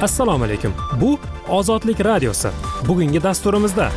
Assalomu alaykum. Bu Ozodlik radiosi. Bugungi dasturimizda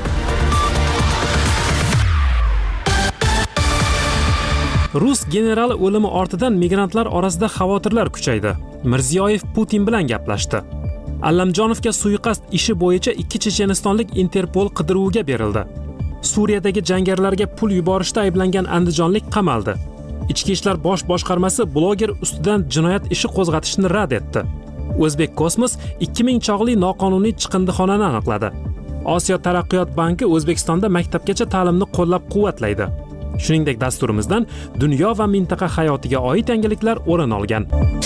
Rus generali o'limi ortidan migrantlar orasida xavotirlar kuchaydi. Mirziyoyev Putin bilan gaplashdi. Allamjonovga suiqasd ishi bo'yicha 2 chechenistonlik Interpol qidiruviga berildi. Suriyadagi jangarilarga pul yuborishda ayblangan andijonlik qamaldi. Ichki ishlar bosh boshqarmasi bloger ustidan jinoyat ishi qo'zg'atishni rad etdi. O'zbek Kosmos 2000 chog'li noqonuniy chiqindixonani aniqladi. Osiyo taraqqiyot banki O'zbekistonda maktabgacha ta'limni qo'llab-quvvatlaydi. Shuningdek, dasturimizdan dunyo va mintaqa hayotiga oid yangiliklar o'rin olgan.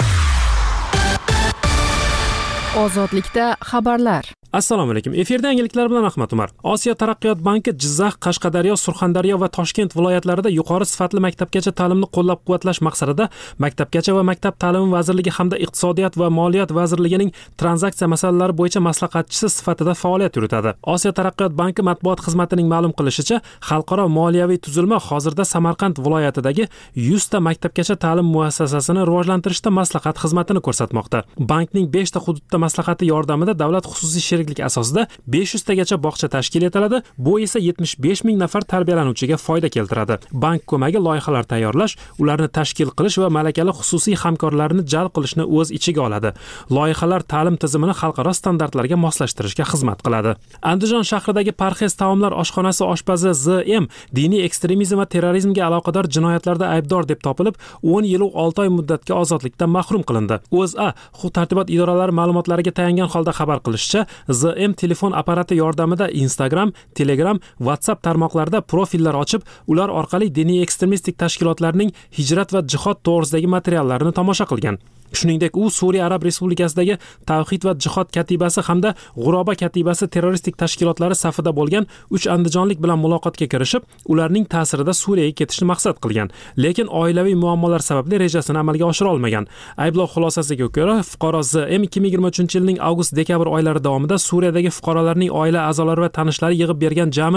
Ozodlikda xabarlar. Assalomu alaykum. Efirda yangiliklar bilan Ahmad Umar. Osiyo taraqqiyot banki Jizzax, Qashqadaryo, Surxondaryo va Toshkent viloyatlarida yuqori sifatli maktabgacha ta'limni qo'llab-quvvatlash maqsadida Maktabgacha va maktab ta'limi vazirligi hamda Iqtisodiyot va Moliyat vazirligining tranzaksiya masalalari bo'yicha maslahatchisi sifatida faoliyat yuritadi. Osiyo taraqqiyot banki matbuot xizmatining ma'lum qilishicha, xalqaro moliyaviy tuzilma hozirda Samarqand viloyatidagi 100 ta maktabgacha ta'lim muassasasini rivojlantirishda maslahat xizmatini ko'rsatmoqda. Bankning 5 ta hududda maslahati yordamida davlat xususiy sheriklik asosida 500 tagacha bog'cha tashkil etiladi. Bu esa 75 ming nafar tarbiyalanuvchiga foyda keltiradi. Bank ko'magi loyihalar tayyorlash, ularni tashkil qilish va malakali xususiy hamkorlarni jalb qilishni o'z ichiga oladi. Loyihalar ta'lim tizimini xalqaro standartlarga moslashtirishga xizmat qiladi. Andijon shahridagi Parhez taomlar oshxonasi oshpazi Z.M. diniy ekstremizm va terrorizmga aloqador jinoyatlarda aybdor deb topilib, 10 yil 6 oy muddatga ozodlikdan mahrum qilindi. O'zA huquq-tartibot idoralari ma'lumotlariga tayangan holda xabar qilishicha, ZM telefon apparati yordamida Instagram, Telegram, WhatsApp tarmoqlarida profillar ochib, ular orqali diniy ekstremistik tashkilotlarning hijrat va jihod to'g'risidagi materiallarini tomosha qilgan. Shuningdek, u Suriya Arab Respublikasidagi Tavhid va jihod katibasi hamda G'uroba katibasi terroristik tashkilotlari safida bo'lgan 3 andijonlik bilan muloqotga kirishib, ularning ta'sirida Suriyaga ketishni maqsad qilgan. Lekin oilaviy muammolar sababli rejasini amalga oshira olmagan. Ayblov xulosasiga ko'ra, fuqaro Z.M. 2023-yilning avgust-dekabr oylari davomida Suriyadagi fuqarolarning oila a'zolari va tanishlari yig'ib bergan jami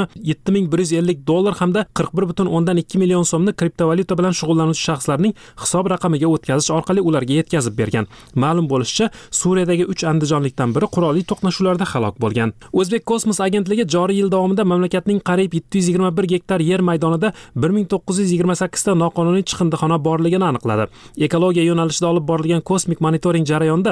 $7150 hamda 41.2 million so'mni kriptovalyuta bilan shug'ullanuvchi shaxslarning hisob raqamiga o'tkazish orqali ularga yetkazib bergan. Ma'lum bo'lishicha, Suriyadagi 3 andijonlikdan biri qurolli to'qnashuvlarda halok bo'lgan. O'zbek Kosmos agentligi joriy yil davomida mamlakatning qariyb 721 gektar yer maydonida 1928 ta noqonuniy chiqindixona borligini aniqladi. Ekologiya yo'nalishida olib borilgan kosmik monitoring jarayonida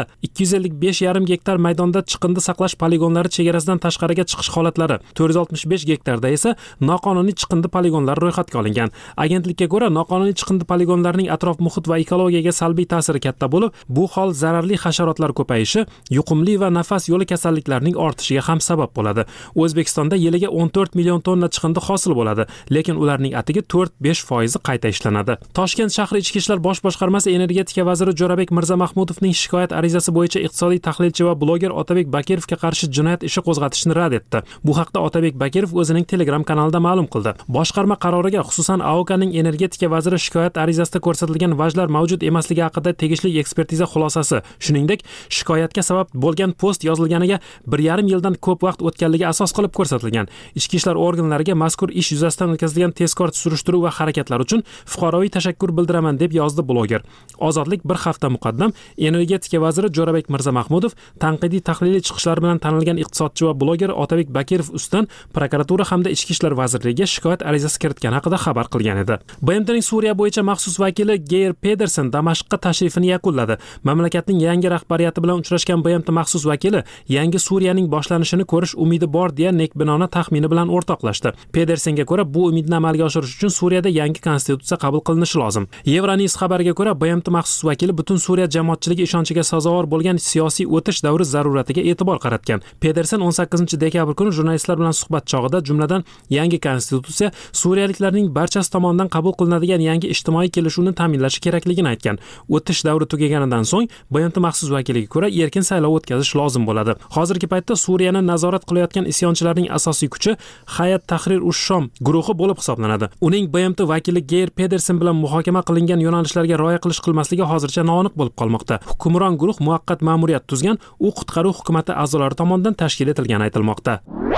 255,5 gektar maydonda chiqindi saqlash poligonlari chegarasidan tashqariga chiqish holatlari, 465 gektarda esa noqonuniy chiqindi poligonlari ro'yxatga olingan. Agentlikka ko'ra, noqonuniy chiqindi poligonlarining atrof muhit va ekologiyaga salbiy ta'siri katta bo'lib, bu hol zararli hasharotlar ko'payishi, yuqumli va nafas yo'li kasalliklarining ortishiga ham sabab bo'ladi. O'zbekistonda yiliga 14 million tonna chiqindi hosil bo'ladi, lekin ularning atigi 4-5% qayta ishlanadi. Toshkent shahri ichki ishlar bosh boshqarmasi energetika vaziri Jo'rabek Mirzamahmudovning shikoyat arizasi bo'yicha iqtisodiy tahlilchi va bloger Otabek Bakirovga qarshi jinoyat ishi qo'zg'atishni rad etdi. Bu haqda Otabek Bakirov o'zining Telegram kanalida ma'lum qildi. Boshqarma qaroriga xususan AOKning energetika vaziri shikoyat arizasida ko'rsatilgan vajlar mavjud emasligi haqida tegishli ekspertiza xulosasi, shuningdek, shikoyatga sabab bo'lgan post yozilganiga 1,5 yildan ko'p vaqt o'tganligi asos qilib ko'rsatilgan. Ichki ishlar organlariga mazkur ish yuzasidan o'tkazilgan tezkor surishtiruv va harakatlar uchun fuqaroviy tashakkur bildiraman deb yozdi bloger. Ozodlik bir hafta muqaddam energetika vaziri Jo'rabek Mirzamahmudov tanqidiy tahliliy chiqishlar bilan tanilgan iqtisodchi va bloger Otabek Bakirov ustidan prokuratura hamda ichki ishlar vazirligiga shikoyat arizasi kiritgani haqida xabar qilgan edi. BMTning Suriya bo'yicha maxsus vakili Geir Pedersen Damashqqa tashrifini yakunladi. Mamlakatning yangi rahbariyati bilan uchrashgan BMT maxsus vakili yangi Suriyaning boshlanishini ko'rish umidi bor deya nekbinona taxmini bilan o'rtoqlashdi. Pedersenga ko'ra, bu umidni amalga oshirish uchun Suriyada yangi konstitutsiya qabul qilinishi lozim. Euronews xabariga ko'ra, BMT maxsus vakili butun Suriya jamoatchiligi ishonchiga sazovor bo'lgan siyosiy o'tish davri zaruratiga e'tibor qaratgan. Pedersen 18-dekabr kuni jurnalistlar bilan suhbat chog'ida jumladan yangi konstitutsiya suriyaliklarning barchasi tomonidan qabul qilinadigan yangi ijtimoiy kelishuvni ta'minlashi kerakligini aytgan. O'tish davri tugaganidan so'ng BMT maxsus vakiliga ko'ra erkin saylov o'tkazish lozim bo'ladi. Hozirgi paytda Suriyani nazorat qilayotgan isyonchilarning asosiy kuchi Hayat Tahrir ush-Shom guruhi bo'lib hisoblanadi. Uning BMT vakili Geir Pedersen bilan muhokama qilingan yo'nalishlarga rioya qilish-qilmasligi hozircha noaniq bo'lib qolmoqda. Hukmron guruh muvaqqat ma'muriyat tuzgan, u qutqaruv hukuomati a'zolari tomonidan tashkil etilgani aytilmoqda.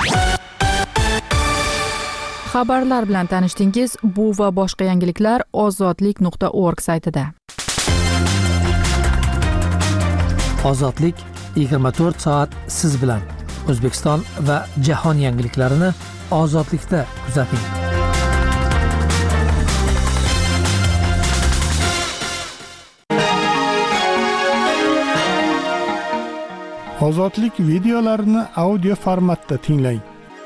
Xabarlar bilan tanishdingiz. Bu va boshqa yangiliklar ozodlik.org saytida. Ozodlik 24 soat siz bilan. O'zbekiston va jahon yangiliklarini ozodlikda kuzating. Ozodlik videolarini audio formatda tinglang.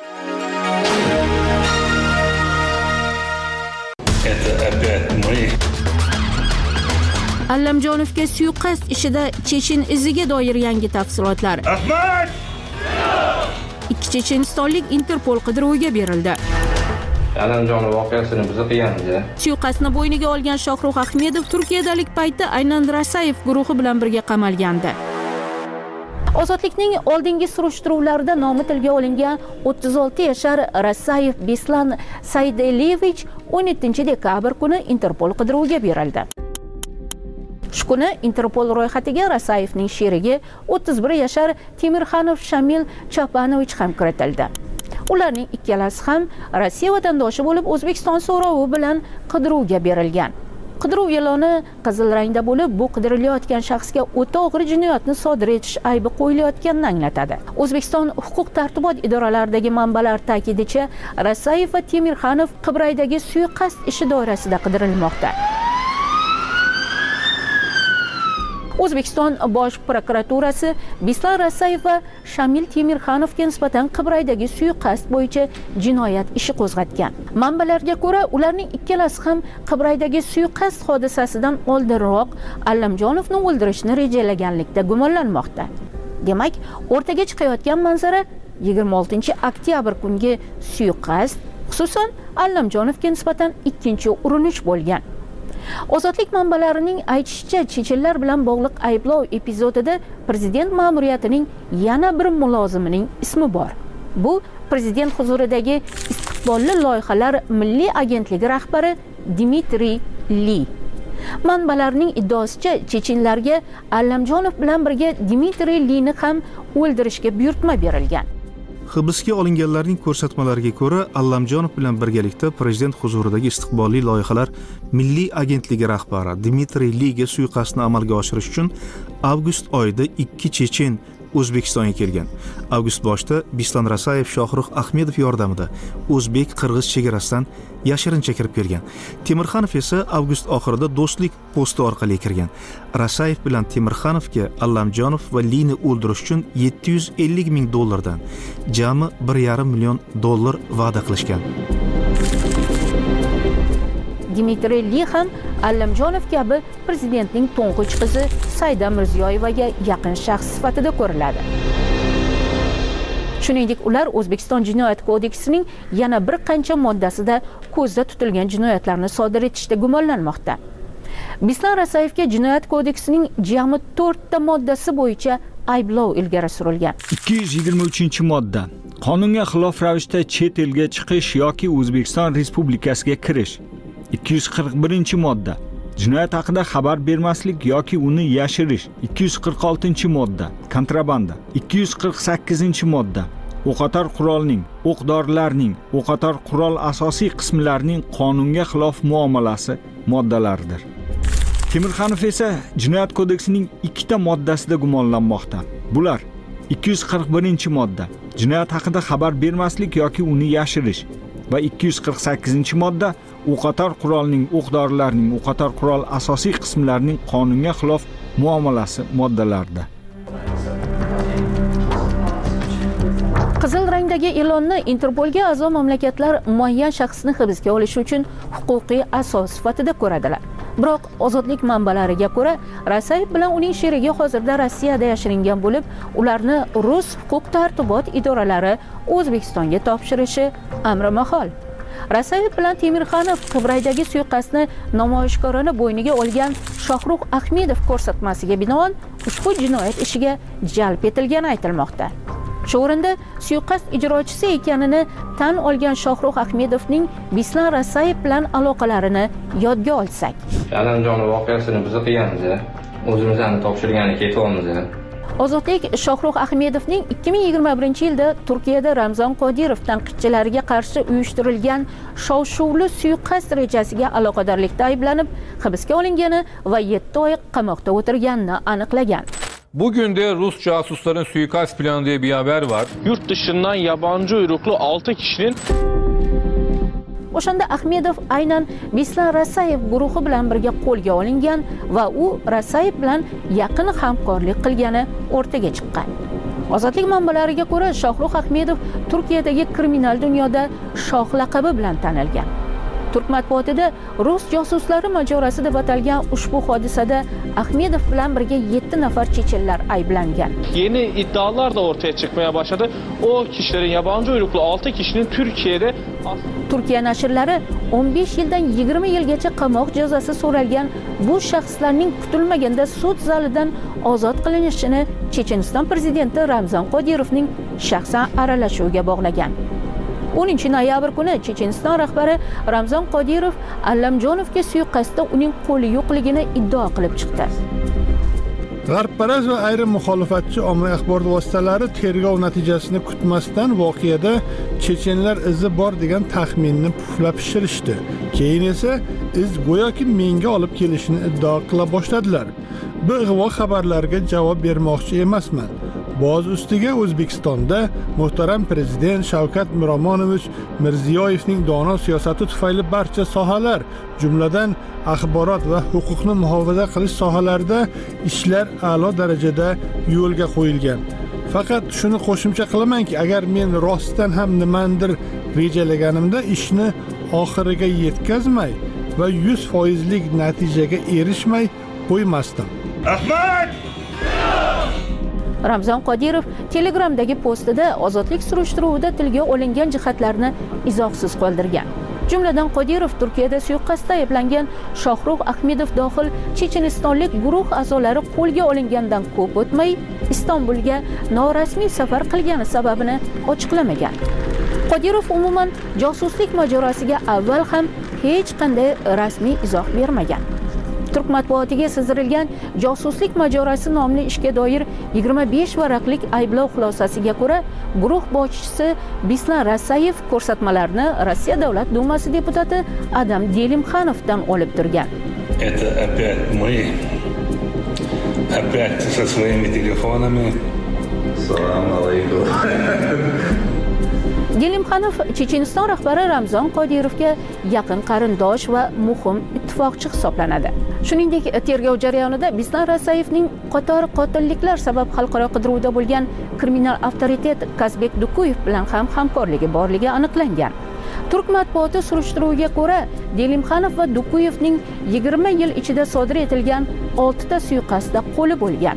Allamjonovga suiqasd ishida Chechen iziga doir yangi tafsilotlar. Ahmad! Ikki chechenistonlik Interpol qidiruviga berildi. Allamjonov voqeasini biz qilganmiz. Suiqasdni bo'yniga olgan Shohruh Ahmedov Turkiyadalik paytda aynan Rasayev guruhi bilan birga qamalgandi. Ozodlikning oldingi surishtiruvlarida nomi tilga olingan 36 yashar Rasayev Beslan Saydelevich 17 dekabr kuni Interpol qidiruviga berildi. Shu kuni Interpol ro'yxatiga Rasayevning sherigi 31 yashar Temirxanov Shamil Chapanovich ham kiritildi. Ularning ikkalasi ham Rossiya vatandoshi bo'lib, O'zbekiston so'rovi bilan qidiruvga berilgan. Qidiruv e'loni qizil rangda bo'lib, bu qidirilayotgan shaxsga o'ta og'ir jinoyatni sodir etish aybi qo'yilayotganini anglatadi. O'zbekiston huquq-tartibot idoralaridagi manbalar ta'kidicha, Rasayev va Temirxanov Qibraydagi suiqasd ishi doirasida qidirilmoqda. O'zbekiston Bosh prokuraturasi Beslan Rasayev va Shamil Temirxanovga nisbatan Qibraydagi suiqasd bo'yicha jinoyat ishi qo'zg'atgan. Manbalarga ko'ra, ularning ikkalasi ham Qibraydagi suiqasd hodisasidan oldinroq Allamjonovni o'ldirishni rejalaganlikda gumonlanmoqda. Demak, o'rtaga chiqayotgan manzara 26-oktyabr kungi suiqasd, xususan Allamjonovga nisbatan ikkinchi urinish bo'lgan. Ozodlik manbalarining aytishicha, chechenlar bilan bog'liq ayblov epizodida prezident ma'muriyatining yana bir mulozimining ismi bor. Bu prezident huzuridagi istiqbolli loyihalar milliy agentligi rahbari Dmitriy Li. Manbalarning iddaosicha, chechenlarga Allamjonov bilan birga Dmitriy Lini ham o'ldirishga buyurtma berilgan. Hibsga olinganlarning ko'rsatmalariga ko'ra, Allamjonov bilan birgalikda prezident huzuridagi istiqbolli loyihalar milliy agentligi rahbari Dmitriy Liga suiqasdni amalga oshirish uchun avgust oyida 2 chechen O'zbekistonga kelgan. Avgust boshida Beslan Rasayev Shohruh Ahmedov yordamida o'zbek-qirg'iz chegarasidan yashirincha kirib kelgan. Temirxanov esa avgust oxirida do'stlik posti orqali kirgan. Rasayev bilan Temirxanovga Allamjonov va Lini o'ldirish uchun $750 ming dan jami $1,5 million va'da qilishgan. Dmitriy Li ham Allamjonov kabi prezidentning to'ng'ich qizi Saida Mirziyoyevaga yaqin shaxs sifatida ko'riladi. Shuningdek, ular O'zbekiston Jinoyat kodeksining yana bir qancha moddasida ko'zda tutilgan jinoyatlarni sodir etishda gumonlanmoqda. Beslan Rasayevga Jinoyat kodeksining jami 4 ta moddasi bo'yicha ayblov ilgari surilgan. 223-modda qonunga xilof ravishda chet elga chiqish yoki O'zbekiston Respublikasiga kirish. 241-modda jinoyat haqida xabar bermaslik yoki uni yashirish. 246-modda kontrabanda. 248-modda o'qotar qurolning, o'q-dorilarning, o'qotar qurol asosiy qismlarining qonunga xilof muomalasi moddalaridir. Temirxanov esa Jinoyat kodeksining 2 ta moddasida gumonlanmoqda. Bular 241-modda jinoyat haqida xabar bermaslik yoki uni yashirish va 248-modda o'qotar qurolning, o'q-dorilarning, o'qotar qurol asosiy qismlarining qonunga xilof muomalasi moddalarida. Qizil rangdagi e'lonni Interpolga a'zo mamlakatlar muayyan shaxsni hibsga olish uchun huquqiy asos sifatida ko'radilar. Biroq ozodlik manbalariga ko'ra, Rasayev bilan uning sherigi hozirda Rossiyada yashiringan bo'lib, ularni rus huquq-tartibot idoralari O'zbekistonga topshirishi amri mahol. Rasayev bilan Temirxanov Qibraydagi suiqasdni namoyishkorona bo'yniga olgan Shohruh Ahmedov ko'rsatmasiga binoan ushbu jinoyat ishiga jalb etilgani aytilmoqda. Shu o'rinda suiqasd ijrochisi ekanini tan olgan Shohruh Ahmedovning Beslan Rasayev bilan aloqalarini yodga olsak. Allamjonov voqeasini biz qilganmiz. O'zimizni topshirgani ketyapmiz. Ozodlik Shohruh Ahmedovning 2021-yilda Turkiyada Ramzon Qodirov tanqidchilariga qarshi uyushtirilgan shov-shuvli suiqasd rejasiga aloqadorlikda ayblanib, hibsga olingani va 7 oy qamoqda o'tirganini aniqlagan. Bugün de Rus casusların suikast planı diye bir haber var. Yurt dışından yabancı uyruklu 6 kişinin O'shanda Ahmedov aynan Bislar Rasayev guruhi bilan birga qo'lga olingan va u Rasayev bilan yaqin hamkorlik qilgani o'rtaga chiqqan. Ozodlik manbalariga ko'ra, Shohrux Ahmedov Turkiyadagi kriminal dunyoda shoh laqabi bilan tanilgan. Turk matbuotida Rus josuslari mojarosi deb atalgan ushbu hodisada Ahmedov bilan birga 7 nafar chechenlar ayblangan. Yeni iddialar da ortaya çıkmaya başladı. O kişilerin yabancı uyruklu 6 kişinin Türkiye'de Turkiya nashrlari 15 yildan 20 yilgacha qamoq jazosi so'ralgan bu shaxslarning kutilmaganda sud zalidan ozod qilinishini Checheniston prezidenti Ramzan Qodirovning shaxsan aralashuviga bog'lagan. 10 noyabr kuni Checheniston rahbari Ramzan Qodirov Allamjonovga suiqasdda uning qo'li yo'qligini iddao qilib chiqdi. G'arbparast va ayrim muxolifatchi ommaviy axborot vositalari tergov natijasini kutmasdan voqeada chechenlar izi bor degan taxminni puflab pishirishdi. Keyin esa iz go'yoki menga olib kelishini iddao qila boshladilar. Bu ig'vo xabarlarga javob bermoqchi emasman. Boz ustiga O'zbekistonda muhtaram prezident Shavkat Miromonovich Mirziyoyevning dono siyosati tufayli barcha sohalar, jumladan axborot va huquqni muhofaza qilish sohalarida ishlar a'lo darajada yo'lga qo'yilgan. Faqat shuni qo'shimcha qilamanki, agar men rostdan ham nimandir rejalaganimda ishni oxiriga yetkazmay va 100%lik natijaga erishmay qo'ymasdim. Ahmad! Ramzan Qodirov Telegramdagi postida ozodlik surishtiruvida tilga olingan jihatlarni izohsiz qoldirgan. Jumladan Qodirov Turkiyada suiqasdda ayblangan Shohrux Ahmedov dohil chechenistonlik guruh a'zolari qo'lga olingandan ko'p o'tmay Istanbulga norasmiy safar qilgani sababini ochiqlamagan. Qodirov umuman josuslik mojarosiga avval ham hech qanday rasmiy izoh bermagan. Turk matbuotiga sizdirilgan josuslik mojarosi nomli ishga doir 25 varaqlik ayblov xulosasiga ko'ra, guruh boshchisi Bislar Rasayev ko'rsatmalarni Rossiya Davlat Dumasi deputati Adam Delimxanovdan olib turgan. Это опять мы. Опять со своими телефонами. Салам алейкум. Delimxanov Checheniston rahbari Ramzan Qodirovga yaqin qarindosh va muhim ittifoqchi hisoblanadi. Shuningdek, tergov jarayonida Bislar Rasayevning qator qotilliklar sabab xalqaro qidiruvda bo'lgan kriminal avtoritet Kazbek Dukuyev bilan ham hamkorligi borligi aniqlangan. Turk matbuoti surishtiruviga ko'ra, Delimxanov va Dukuyevning 20 yil ichida sodir etilgan 6 ta suiqasdda qo'li bo'lgan.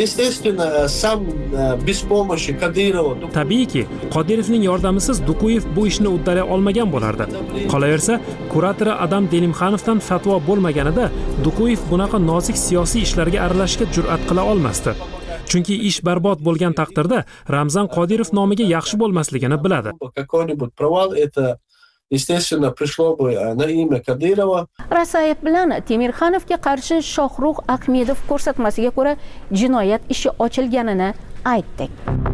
Tabiiyki, Qodirovning yordamisiz Dukuyev bu ishni uddalay olmagan bo'lardi. Qolaversa, kuratori Adam Delimxanovdan fatvo bo'lmaganida Dukuyev bunaqa nozik siyosiy ishlarga aralashishga jur'at qila olmasdi. Chunki ish barbod bo'lgan taqdirda Ramzan Qodirov nomiga yaxshi bo'lmasligini biladi. Естественно, пришло бы на имя Кадырова. Rasayev bilan Temirxanovga qarshi Shohrux Ahmedov ko'rsatmasiga ko'ra jinoyat ishi ochilganini aytdik.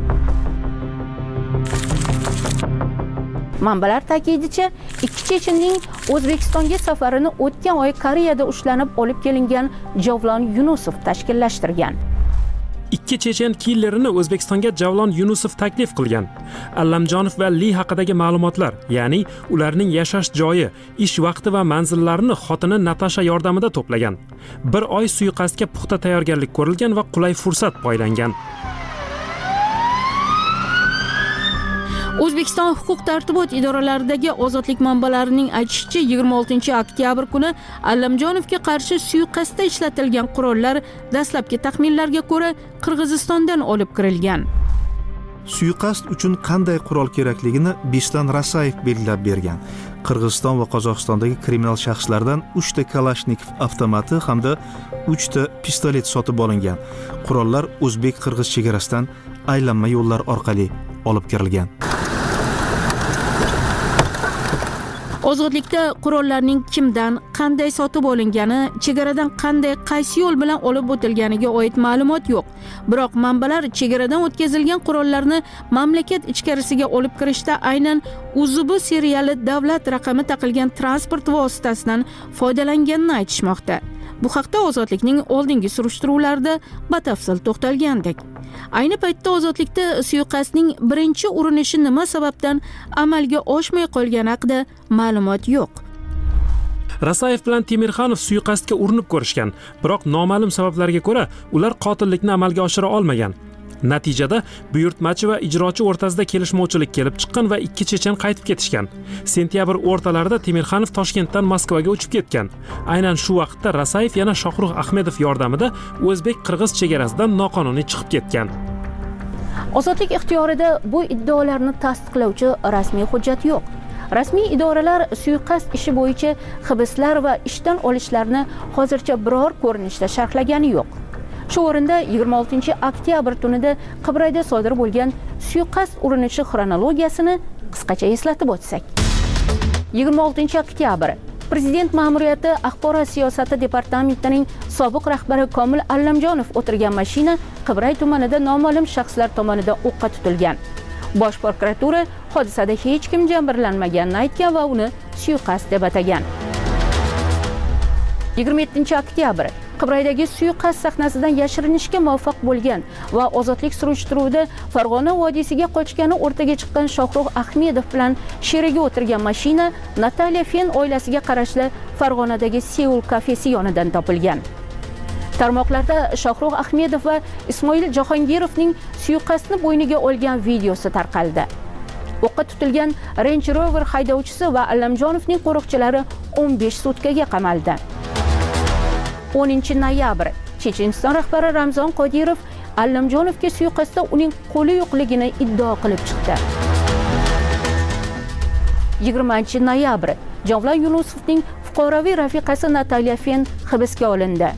Manbalar ta'kidicha, ikki chechenning O'zbekistonga safarini o'tgan oy Koreyada ushlanib olib kelingan Javlon Yunusov tashkillashtirgan. Ikki chechen killerini O'zbekistonga Javlon Yunusov taklif qilgan. Allamjonov va Li haqidagi ma'lumotlar, ya'ni ularning yashash joyi, ish vaqti va manzillarini xotini Natasha yordamida to'plagan. Bir oy suiqasdga puxta tayyorgarlik ko'rilgan va qulay fursat poylangan. O'zbekiston huquq-tartibot idoralaridagi ozodlik manbalarining aytishicha, 26 oktyabr kuni Allamjonovga qarshi suiqasdda ishlatilgan qurollar dastlabki taxminlarga ko'ra Qirg'izistondan olib kirilgan. Suiqasd uchun qanday qurol kerakligini Bislar Rasayev belgilab bergan. Qirg'iziston va Qozog'istondagi kriminal shaxslardan 3 ta Kalashnikov avtomati hamda 3 ta pistolet sotib olingan. Qurollar o'zbek-qirg'iz chegarasidan aylanma yo'llar orqali olib kirilgan. Ozodlikda qurollarning kimdan, qanday sotib olingani, chegaradan qanday, qaysi yo'l bilan olib o'tilganiga oid ma'lumot yo'q. Biroq manbalar chegaradan o'tkazilgan qurollarni mamlakat ichkarisiga olib kirishda aynan UZB seriyali davlat raqami taqilgan transport vositasidan foydalanganini aytishmoqda. Bu haqda Ozodlikning oldingi surishtiruvlarida batafsil to'xtalgandik. Ayni paytda Ozodlikda suiqasdning birinchi urinishi nima sababdan amalga oshmay qolgani haqida ma'lumot yo'q. Rasayev bilan Temirxanov suiqasdga urinib ko'rishgan, biroq noma'lum sabablarga ko'ra ular qotillikni amalga oshira olmagan. Natijada buyurtmachi va ijrochi o'rtasida kelishmovchilik kelib chiqqan va ikki chechen qaytib ketishgan. Sentyabr o'rtalarida Temirxanov Toshkentdan Moskvaga uchib ketgan. Aynan shu vaqtda Rasayev yana Shohruh Ahmedov yordamida o'zbek-qirg'iz chegarasidan noqonuniy chiqib ketgan. Ozodlik ixtiyorida bu iddaolarni tasdiqlovchi rasmiy hujjat yo'q. Rasmiy idoralar suiqasd ishi bo'yicha hibslar va ishdan olishlarni hozircha biror ko'rinishda sharhlagani yo'q. Shu o'rinda 26 oktyabr tunida Qibrayda sodir bo'lgan suiqasd urinishi xronologiyasini qisqacha eslatib o'tsak. 26 oktyabr Prezident ma'muriyati axborot siyosati departamentining sobiq rahbari Komil Allamjonov o'tirgan mashina Qibray tumanida noma'lum shaxslar tomonidan o'qqa tutilgan. Bosh prokuratura hodisada hech kim jabrlanmaganini aytgan va uni suiqasd deb atagan. 27 oktyabr Qibraydagi suiqasd sahnasidan yashirinishga muvaffaq bo'lgan va ozodlik surishtiruvida Farg'ona vodiysiga qochgani o'rtaga chiqqan Shohruh Ahmedov bilan sherigi o'tirgan mashina Nataliya Fen oilasiga qarashli Farg'onadagi Seul kafesi yonidan topilgan. Tarmoqlarda Shohruh Ahmedov va Ismoil Jahongirovning suiqasdni bo'yniga olgan videosi tarqaldi. O'qqa tutilgan Range Rover haydovchisi va Allamjonovning qo'riqchilari 15 sutkaga qamaldi. 10 noyabr Checheniston rahbari Ramzon Qodirov Allamjonovga suiqasdda uning qo'li yo'qligini iddao qilib chiqdi. 20 noyabr Javlon Yunusovning fuqaroviy rafiqasi Nataliya Fen hibsga olindi.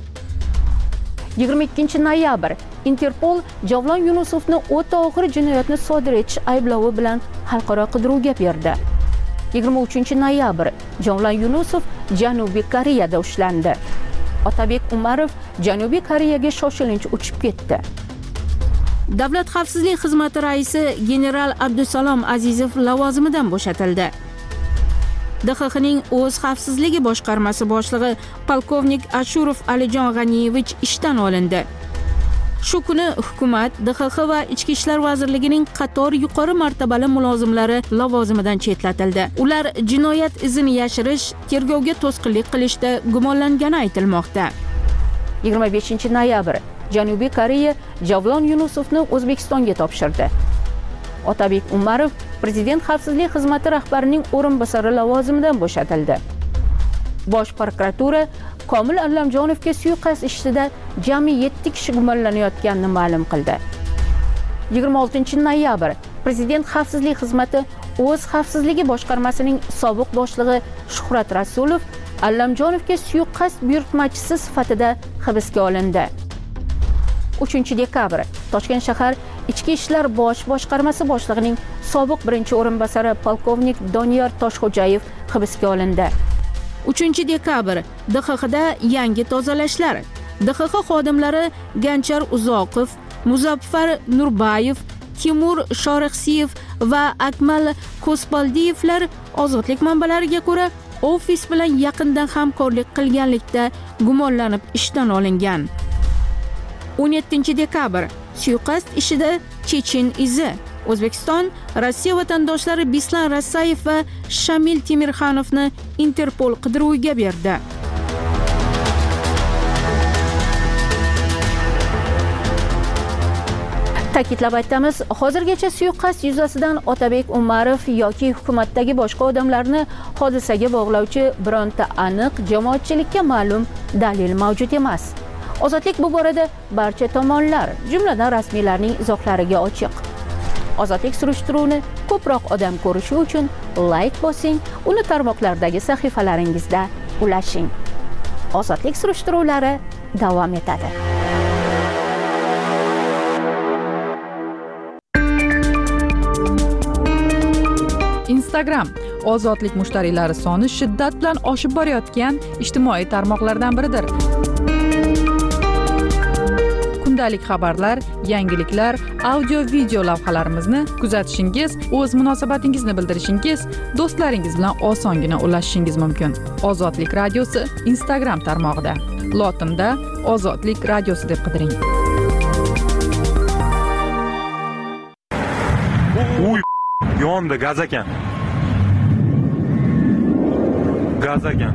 22 noyabr Interpol Javlon Yunusovni o'ta og'ir jinoyatni sodir etish ayblovi bilan xalqaro qidiruvga berdi. 23 noyabr Javlon Yunusov Janubiy Koreyada ushlandi. Otabek Umarov Janubiy Koreyaga shoshilinch uchib ketdi. Davlat xavfsizlik xizmati raisi general Abdusalom Azizov lavozimidan bo'shatildi. DXXning o'z xavfsizligi boshqarmasi boshlig'i polkovnik Ashurov Alijon G'aniyevich ishdan olindi. Shu kuni hukumat DXX va Ichki ishlar vazirligining qator yuqori martabali mulozimlari lavozimidan chetlatildi. Ular jinoyat izini yashirish, tergovga to'sqinlik qilishda gumonlangani aytilmoqda. 25 noyabr Janubiy Koreya Javlon Yunusovni O'zbekistonga topshirdi. Otabek Umarov Prezident xavfsizlik xizmati rahbarining o'rinbosari lavozimidan bo'shatildi. Bosh prokuratura Komil Allamjonovga suiqasd ishida jami 7 kishi gumonlanayotganini ma'lum qildi. 26 noyabr Prezident xavfsizlik xizmati o'z xavfsizligi boshqarmasining sobiq boshlig'i Shuhrat Rasulov Allamjonovga suiqasd buyurtmachisi sifatida hibsga olindi. 3 dekabr Toshkent shahar Ichki ishlar bosh boshqarmasi boshlig'ining sobiq birinchi o'rinbosari polkovnik Doniyor Toshxo'jayev hibsga olindi. 3 dekabr DXXda yangi tozalashlar. DXX xodimlari Ganchar Uzoqov, Muzaffar Nurbayev, Timur Shorixsiyev va Akmal Ko'spaldiyevlar ozodlik manbalariga ko'ra ofis bilan yaqindan hamkorlik qilganlikda gumonlanib ishdan olingan. 17 dekabr suiqasd ishida Chechen izi. O'zbekiston Rossiya vatandoshlari Bislan Rasayev va Shamil Temirxanovni Interpol qidiruviga berdi. Ta'kidlab aytamiz, hozirgacha suiqasd yuzasidan Otabek Umarov yoki hukumatdagi boshqa odamlarni hodisaga bog'lovchi bironta aniq jamoatchilikka ma'lum dalil mavjud emas. Ozodlik bu borada barcha tomonlar, jumladan rasmiylarning izohlariga ochiq. Ozodlik surishtiruvini ko'proq odam ko'rishi uchun like bosing, uni tarmoqlardagi sahifalaringizda ulashing. Ozodlik surishtiruvlari davom etadi. Instagram ozodlik mushtariylari soni shiddat bilan oshib borayotgan ijtimoiy tarmoqlardan biridir. Kundalik xabarlar, yangiliklar, audio-video lavhalarimizni kuzatishingiz, o'z munosabatingizni bildirishingiz, do'stlaringiz bilan osongina ulashishingiz mumkin. Ozodlik radiosi Instagram tarmog'ida. lotinda ozodlik radiosi deb qidiring. Uy, yondi gaz ekan. Gaz ekan.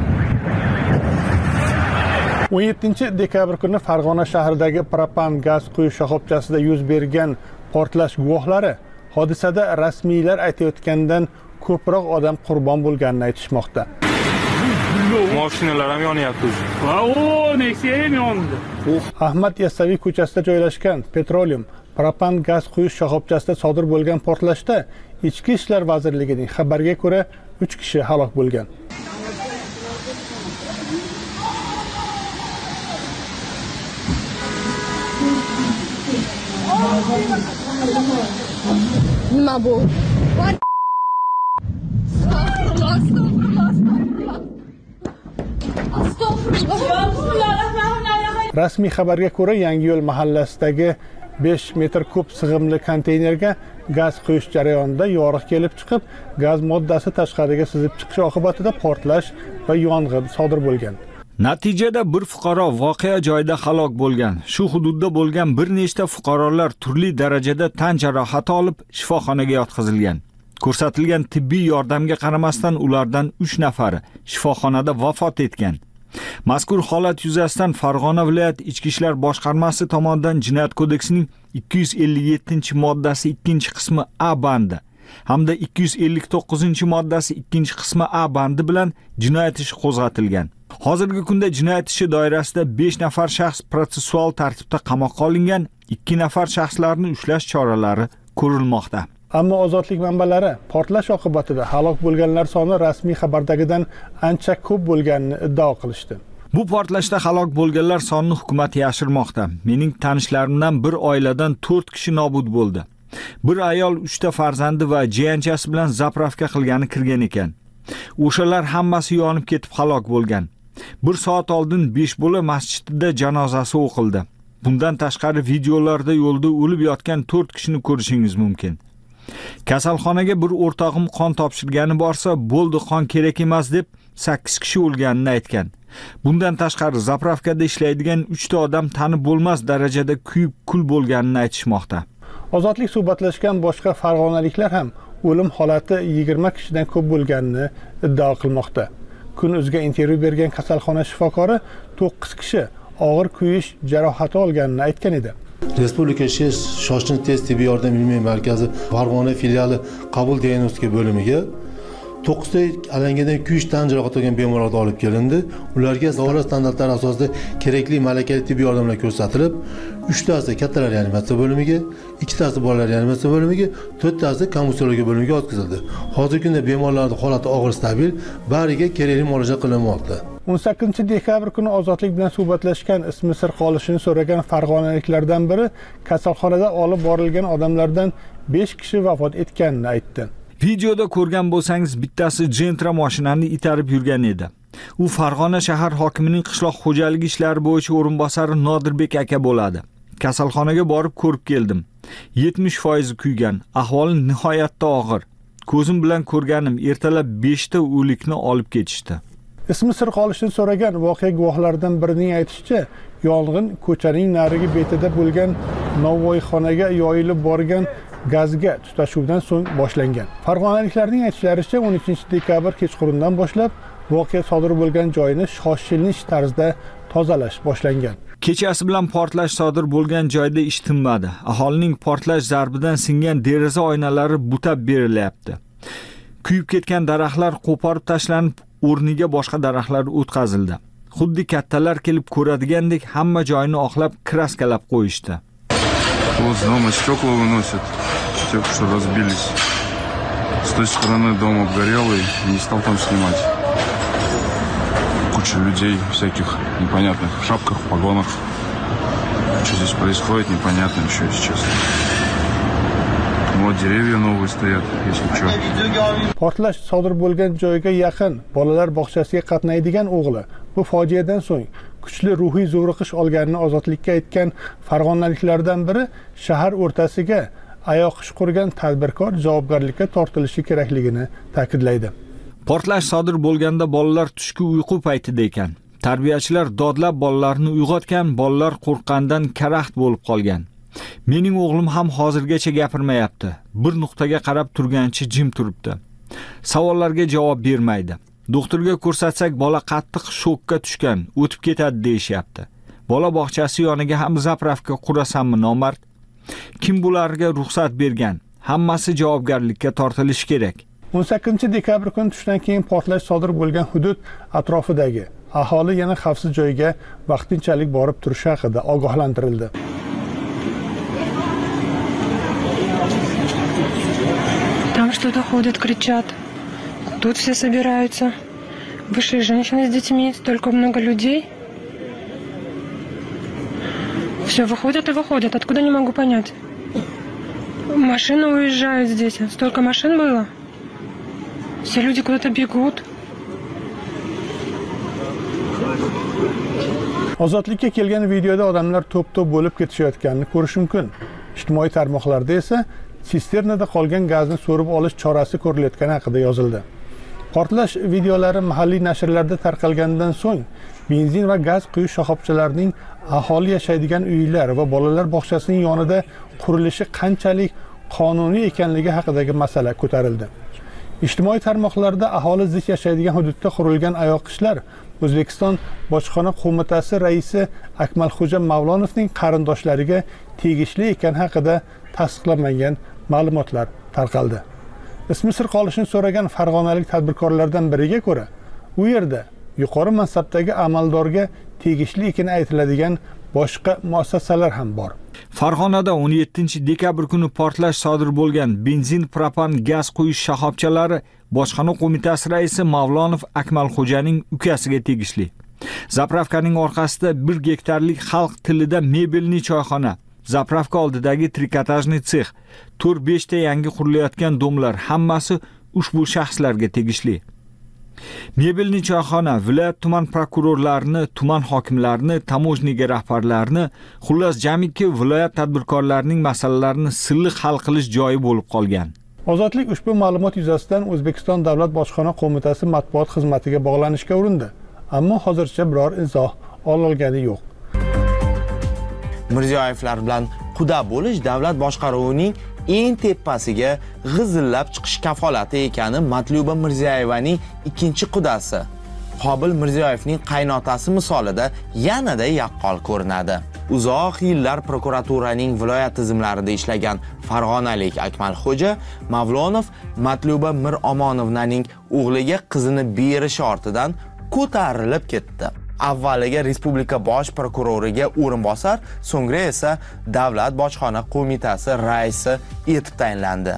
17 dekabr kuni Farg'ona shahridagi propan gaz quyish shoxobchasida yuz bergan portlash guvohlari hodisada rasmiylar aytayotgandan ko'proq odam qurbon bo'lganini aytishmoqda. Mashinalar ham yonyapti. Nexia ham yondi. Ahmad Yassaviy ko'chasida joylashgan Petroleum propan gaz quyish shoxobchasida sodir bo'lgan portlashda Ichki ishlar vazirligining xabariga ko'ra 3 kishi halok bo'lgan. Nima bu? Rasmiy xabarga ko'ra, Yangiyo'l mahallasidagi 5 metr kub sig'imli konteynerga gaz quyish jarayonida yoriq kelib chiqib, gaz moddasi tashqariga sizib chiqishi oqibatida portlash va yong'in sodir bo'lgan. Natijada bir fuqaro voqea joyida halok bo'lgan. Shu hududda bo'lgan bir nechta fuqarolar turli darajada tan jarohati olib shifoxonaga yotqizilgan. Ko'rsatilgan tibbiy yordamga qaramasdan ulardan 3 nafari shifoxonada vafot etgan. Mazkur holat yuzasidan Farg'ona viloyat Ichki ishlar boshqarmasi tomonidan Jinoyat kodeksining 257-moddasi 2-qismi A bandi hamda 259-moddasi 2-qismi A bandi bilan jinoyat ishi qo'zg'atilgan. Hozirgi kunda jinoyat ishi doirasida 5 nafar shaxs protsessual tartibda qamoqqa olingan, 2 nafar shaxslarni ushlash choralari ko'rilmoqda. Ammo ozodlik manbalari portlash oqibatida halok bo'lganlar soni rasmiy xabardagidan ancha ko'p bo'lganini iddao qilishdi. Bu portlashda halok bo'lganlar sonini hukumat yashirmoqda. Mening tanishlarimdan bir oiladan 4 kishi nobud bo'ldi. Bir ayol 3 ta farzandi va jiyanchasi bilan zapravka qilgani kirgan ekan. O'shalar hammasi yonib ketib halok bo'lgan. 1 soat oldin 5 bola masjidida janozasi o'qildi. Bundan tashqari videolarda yo'lda o'lib yotgan 4 kishini ko'rishingiz mumkin. Kasalxonaga bir o'rtog'im qon topshirgani borsa, bo'ldi qon kerak emas deb 8 kishi o'lganini aytgan. Bundan tashqari zapravkada ishlaydigan 3 ta odam tanib bo'lmas darajada kuyib kul bo'lganini aytishmoqda. Ozodlik suhbatlashgan boshqa farg'onaliklar ham o'lim holati 20 kishidan ko'p bo'lganini iddao qilmoqda. Kun.uzga intervyu bergan kasalxona shifokori 9 kishi og'ir kuyish jarohati olganini aytgan edi. Respublika shoshilinch tez tibbiy yordam ilmiy markazi Farg'ona filiali qabul diagnostika bo'limiga 9 ta alangadan kuyish tan jarohati olgan bemorlar olib kelindi. Ularga davlat standartlari asosida kerakli malakali tibbiy yordamlar ko'rsatilib, 3 tasi kattalar reanimatsiya bo'limiga, 2 tasi bolalar reanimatsiya bo'limiga, 4 tasi kommussiologiya bo'limiga o'tkazildi. Hozirgi kunda bemorlarning holati og'ir stabil, bariga kerakli muolaja qilinmoqda. 18 dekabr kuni ozodlik bilan suhbatlashgan ismi sir qolishini so'ragan farg'onaliklardan biri kasalxonada olib borilgan odamlardan 5 kishi vafot etganini aytdi. Videoda ko'rgan bo'lsangiz, bittasi Gentra mashinani itarib yurgan edi. U Farg'ona shahar hokimining qishloq xo'jaligi ishlari bo'yicha o'rinbosari Nodirbek aka bo'ladi. Kasalxonaga borib ko'rib keldim. 70% kuygan, ahvoli nihoyatda og'ir. Ko'zim bilan ko'rganim, ertalab 5 ta o'likni olib ketishdi. Ismi sir qolishini so'ragan voqea guvohlaridan birining aytishicha, yong'in ko'chaning narigi betida bo'lgan novvoyxonaga yoyilib borgan gazga tutashuvdan so'ng boshlangan. Farg'onaliklarning aytishlaricha 13 dekabr kechqurundan boshlab voqea sodir bo'lgan joyni shoshilinch tarzda tozalash boshlangan. Kechasi bilan portlash sodir bo'lgan joyda ish tinmadi. Aholining portlash zarbidan singan deraza oynalari butab berilyapti. Kuyib ketgan daraxtlar qo'porib tashlanib, o'rniga boshqa daraxtlar o'tkazildi. Xuddi kattalar kelib ko'radigandek hamma joyni oqlab kraskalab qo'yishdi. Вот с дома стекла выносят, те, что разбились. С той стороны дом обгорелый, не стал там снимать. Куча людей всяких непонятных в шапках, в погонах. Что здесь происходит, непонятно еще, если честно. Вот dеревья новые стоят, если что. Portlash sodir bo'lgan joyga yaqin bolalar bog'chasiga qatnaydigan o'g'li bu fojiadan so'ng kuchli ruhiy zo'riqish olganini ozodlikka aytgan farg'onaliklardan biri shahar o'rtasiga ayoq ish qurgan tadbirkor javobgarlikka tortilishi kerakligini ta'kidlaydi. Portlash sodir bo'lganda bolalar tushki uyqu paytida ekan. Tarbiyachilar dodlab bolalarni uyg'otgan, bolalar qo'rqqandan karaxt bo'lib qolgan. Mening o'g'lim ham hozirgacha gapirmayapti. Bir nuqtaga qarab turgancha jim turibdi. Savollarga javob bermaydi. Doktorga ko'rsatsak bola qattiq shokka tushgan, o'tib ketadi deyishyapti. Bola bog'chasi yoniga ham zapravka qurasanmi nomard? Kim bularga ruxsat bergan? Hammasi javobgarlikka tortilishi kerak. 18-dekabr kuni tushdan keyin portlash sodir bo'lgan hudud atrofidagi aholi yana xavfsiz joyga vaqtinchalik borib turishi haqida ogohlantirildi. Там что-то ходят, кричат. Тут все собираются. Вышли женщины с детьми, столько много людей. Все, выходят и выходят. Откуда, не могу понять. Машины уезжают здесь. Столько машин было. Все люди куда-то бегут. Ozodlikka kelgan videoda odamlar to'p-to'p bo'lib ketishayotganini ko'rish mumkin. Ijtimoiy tarmoqlarda esa sisternada qolgan gazni so'rib olish chorasi ko'rilayotgani haqida yozildi. Portlash videolari mahalliy nashrlarda tarqalgandan so'ng benzin va gaz quyish shoxobchalarining aholi yashaydigan uylar va bolalar bog'chasining yonida qurilishi qanchalik qonuniy ekanligi haqidagi masala ko'tarildi. Ijtimoiy tarmoqlarda aholi zich yashaydigan hududda qurilgan oyoqishlar O'zbekiston Bojxona qo'mitasi raisi Akmalxo'ja Mavlonovning qarindoshlariga tegishli ekani haqida tasdiqlanmagan ma'lumotlar tarqaldi. Ismi sir qolishini so'ragan farg'onalik tadbirkorlardan biriga ko'ra, u yerda yuqori mansabdagi amaldorga tegishli ekani aytiladigan boshqa muassasalar ham bor. Farg'onada 17-dekabr kuni portlash sodir bo'lgan benzin, propan, gaz quyish shoxobchalari Bojxona qo'mitasi raisi Mavlonov Akmalxo'janing ukasiga tegishli. Zapravkaning orqasida 1 gektarlik xalq tilida mebelli choyxona, zapravka oldidagi trikotajniy sex, 4-5 ta yangi qurilayotgan domlar hammasi ushbu shaxslarga tegishli. Mebelli choyxona viloyat tuman prokurorlarini, tuman hokimlarini, tamojniga rahbarlarini, xullas jamiki viloyat tadbirkorlarining masalalarini silliq hal qilish joyi bo'lib qolgan. Ozodlik ushbu ma'lumot yuzasidan O'zbekiston Davlat Bojxona qo'mitasi matbuot xizmatiga bog'lanishga urindi, ammo hozircha biror izoh ololgani yo'q. Mirziyoyevlar bilan quda bo'lish davlat boshqaruvining eng tepasiga g'izillab chiqish kafolati ekani Matluba Mirziyoyevaning ikkinchi qudasi Qobil Mirziyoyevning qaynotasi misolida yanada yaqqol ko'rinadi. Uzoq yillar prokuraturaning viloyat tizimlarida ishlagan farg'onalik Akmalxo'ja Mavlonov Matluba Miromonovnaning o'g'liga qizini berishi ortidan ko'tarilib ketdi. Avvaliga respublika bosh prokuroriga o'rinbosar, so'ngra esa Davlat bojxona qo'mitasi raisi etib tayinlandi.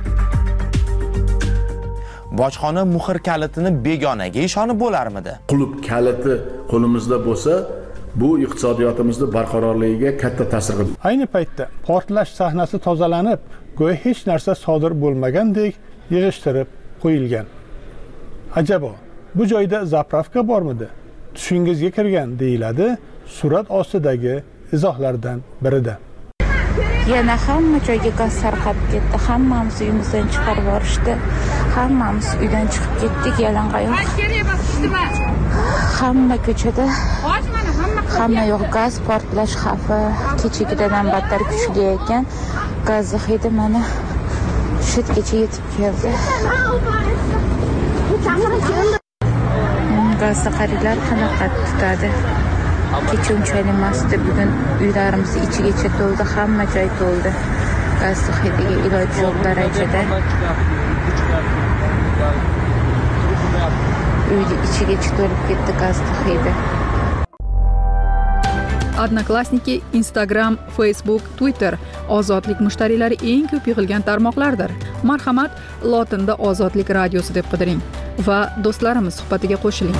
Bojxona muhr kalitini begonaga ishonib bo'larmidi? Qulub kaliti qo'limizda bo'lsa, bu iqtisodiyotimizning barqarorligiga katta ta'sir qiladi. Ayni paytda portlash sahnasi tozalanib, go'yo hech narsa sodir bo'lmagandek yig'ishtirib qo'yilgan. Ajabo, bu joyda zapravka bormidi? Tushingizga kirgan deyiladi surat ostidagi izohlardan birida. Yana hamma joyga gaz tarqab ketdi. Hammamiz uyimizdan chiqarib yuborishdi. Hammamiz uydan chiqib ketdik yalangoyoq. Hamma ko'chada, hamma yoq gaz, portlash xavfi kechagidan battar kuchli ekan. Gaz hidi mana shitgacha yetib keldi. Gazda qariylar qanaqa tutadi. Kecha unchalik emasdi, bugun uylarimiz ichigacha to'ldi, hamma joy to'ldi. Gaz hidiga iloji yo'q darajada. Uyni ichigacha to'lib ketdi gaz hidi. Odnoklassniki, Instagram, Facebook, Twitter ozodlik mushtariylari eng ko'p yig'ilgan tarmoqlardir. Marhamat, lotinda Ozodlik radiosi deb qidiring va do'stlarimiz suhbatiga qo'shiling.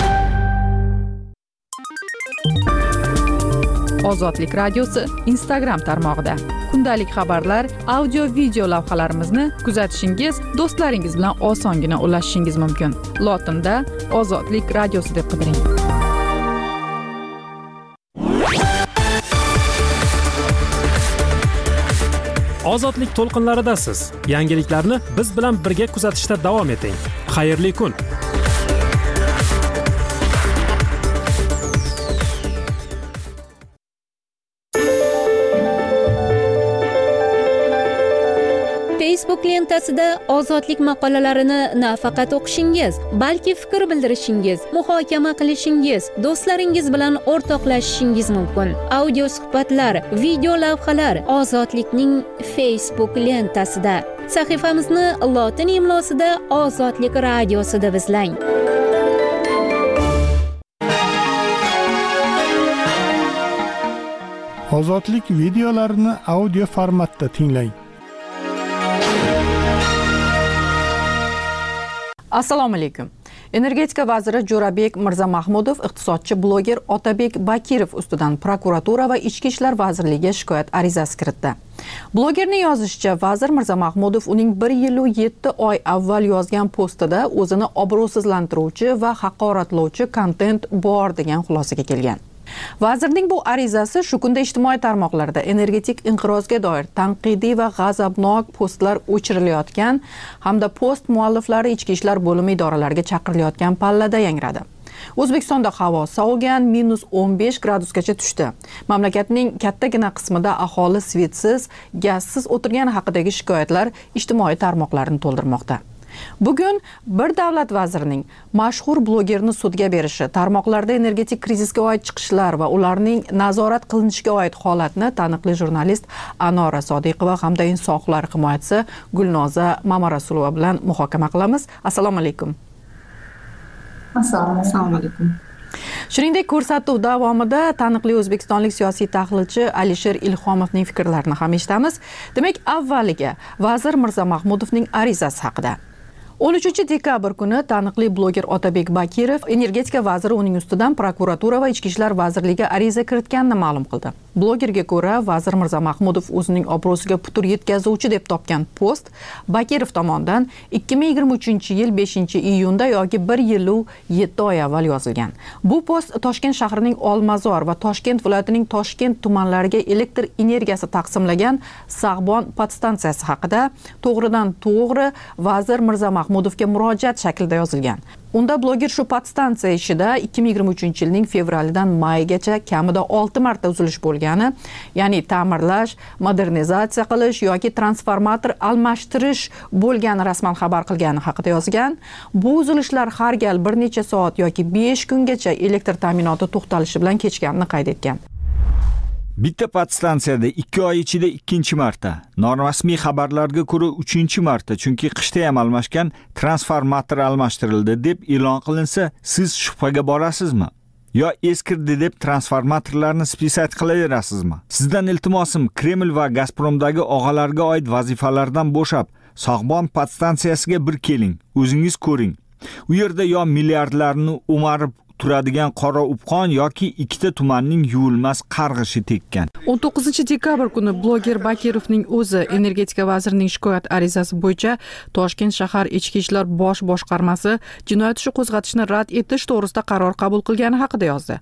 Ozodlik radiosi Instagram tarmog'ida kundalik xabarlar, audio, video lavhalarimizni kuzatishingiz, do'stlaringiz bilan osongina ulashishingiz mumkin. Lotinda Ozodlik radiosi deb qidiring. Ozodlik to'lqinlaridasiz. Yangiliklarni biz bilan birga kuzatishda davom eting. Xayrli kun. Facebook lentasida ozodlik maqolalarini nafaqat o'qishingiz, balki fikr bildirishingiz, muhokama qilishingiz, do'stlaringiz bilan o'rtoqlashishingiz mumkin. Audio suhbatlar, video lavhalar Ozodlikning Facebook lentasida. Sahifamizni lotin imlosida Ozodlik radiosida izlang. Ozodlik videolarini audio formatda tinglang. Assalomu alaykum. Energetika vaziri Jo'rabek Mirzamahmudov iqtisodchi bloger Otabek Bakirov ustidan prokuratura va Ichki ishlar vazirligiga shikoyat arizasi kiritdi. Blogerning yozishicha, vazir Mirzamahmudov uning 1 yil 7 oy avval yozgan postida o'zini obro'sizlantiruvchi va haqoratlovchi kontent bor degan xulosaga kelgan. Vazirning bu arizasi shu kunda ijtimoiy tarmoqlarda energetik inqirozga doir tanqidiy va g'azabnok postlar o'chirilayotgan hamda post mualliflari ichki ishlar bo'limi idoralariga chaqirilayotgan pallada yangradi. O'zbekistonda havo sovigan -15 gradusgacha tushdi. Mamlakatning kattagina qismida aholi svetsiz, gazsiz o'tirgani haqidagi shikoyatlar ijtimoiy tarmoqlarni to'ldirmoqda. Bugun bir davlat vazirining mashhur blogerni sudga berishi, tarmoqlarda energetik krizisga oid chiqishlar va ularning nazorat qilinishiga oid holatni taniqli jurnalist Anora Sodiqova hamda inson huquqlari himoyachisi Gulnoza Mamarasulova bilan muhokama qilamiz. Assalomu alaykum. Assalomu alaykum. Shuningdek, ko'rsatuv davomida taniqli o'zbekistonlik siyosiy tahlilchi Alisher Ilhomovning fikrlarini ham eshitamiz. Demak, avvaliga vazir Mirzamahmudovning arizasi haqida. 13 dekabr kuni taniqli bloger Otabek Bakirov energetika vaziri uning ustidan prokuratura va Ichki ishlar vazirligiga ariza kiritganini ma'lum qildi. Blogerga ko'ra, vazir Mirzamahmudov o'zining obro'siga putur yetkazuvchi deb topgan post Bakirov tomonidan 2023-yil 5-iyunda yoki 1 yil 7 oy avval yozilgan. Bu post Toshkent shahrining Olmazor va Toshkent viloyatining Toshkent tumanlariga elektr energiyasi taqsimlagan Sag'bon podstansiyasi haqida to'g'ridan-to'g'ri vazir Mirzamahmudovga murojaat shaklida yozilgan. Unda bloger shu podstansiya ishida 2023-yilning fevralidan maygacha kamida 6 marta uzilish bo'lgani, ya'ni ta'mirlash, modernizatsiya qilish yoki transformator almashtirish bo'lgani rasman xabar qilgani haqida yozgan. Bu uzilishlar har gal bir necha soat yoki 5 kungacha elektr ta'minoti to'xtalishi bilan kechganini qayd etgan. Bitta podstansiyada 2 oy ichida 2-chi marta, norasmiy xabarlarga ko'ra 3-chi marta, chunki qishda ham almashgan transformator almashtirildi deb e'lon qilinsa, siz shubhaga borasizmi? Yo eskirdi deb transformatorlarni spisat qilaverasizmi? Sizdan iltimosim, Kreml va Gazpromdagi og'alarga oid vazifalardan bo'shab, Sag'bon podstansiyasiga bir keling, o'zingiz ko'ring. U yerda yo milliardlarni o'marib turadigan qora upqon yoki ikkita tumanning yuvilmas qarg'ishi tekkan. 19 dekabr kuni bloger Bakirovning o'zi energetika vazirining shikoyat arizasi bo'yicha Toshkent shahar ichki ishlar bosh boshqarmasi jinoyat ishi qo'zg'atishni rad etish to'g'risida qaror qabul qilgani haqida yozdi.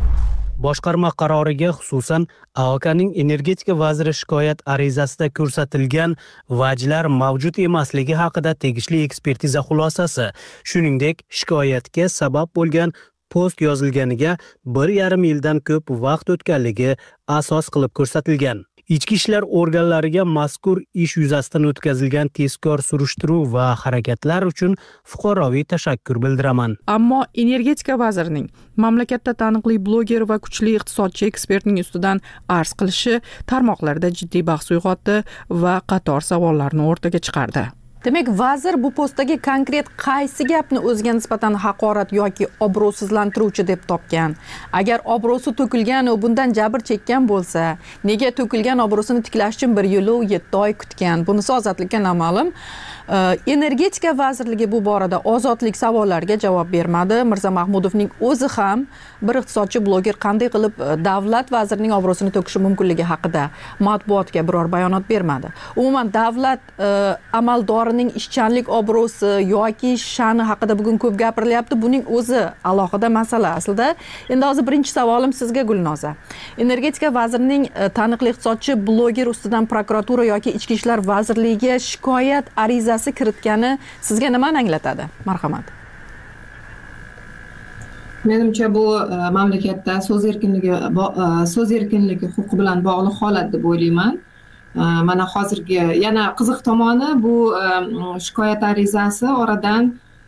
Boshqarma qaroriga xususan AOKning energetika vaziri shikoyat arizasida ko'rsatilgan vajlar mavjud emasligi haqida tegishli ekspertiza xulosasi, shuningdek shikoyatga sabab bo'lgan post yozilganiga 1,5 yildan ko'p vaqt o'tganligi asos qilib ko'rsatilgan. Ichki ishlar organlariga mazkur ish yuzasidan o'tkazilgan tezkor surishtiruv va harakatlar uchun fuqaroviy tashakkur bildiraman. Ammo energetika vazirining mamlakatda taniqli bloger va kuchli iqtisodchi ekspertning ustidan arz qilishi tarmoqlarda jiddiy bahs uyg'otdi va qator savollarni o'rtaga chiqardi. Demak, vazir bu postdagi konkret qaysi gapni o'ziga nisbatan haqorat yoki obro'sizlantiruvchi deb topgan? Agar obro'si to'kilgan va bundan jabr chekkan bo'lsa, nega to'kilgan obro'sini tiklash uchun 1 yil 7 oy kutgan? Bunisi ozodlikka noma'lum. Energetika vazirligi bu borada ozodlik savollariga javob bermadi. Mirzamahmudovning o'zi ham bir iqtisodchi bloger qanday qilib davlat vazirining obro'sini to'kishi mumkinligi haqida matbuotga biror bayonot bermadi. Umuman davlat amaldorining ishchanlik obro'si yoki sha'ni haqida bugun ko'p gapirilyapti. Buning o'zi alohida masala aslida. Endi hozir birinchi savolim sizga Gulnoza. Energetika vazirining taniqli iqtisodchi bloger ustidan prokuratura yoki Ichki ishlar vazirligiga shikoyat arizasi kiritgani sizga nimani anglatadi? Marhamat. Menimcha bu mamlakatda so'z erkinligi huquqi bilan bog'liq holat deb o'ylayman. mana hozirgi yana qiziq tomoni bu shikoyat arizasi oradan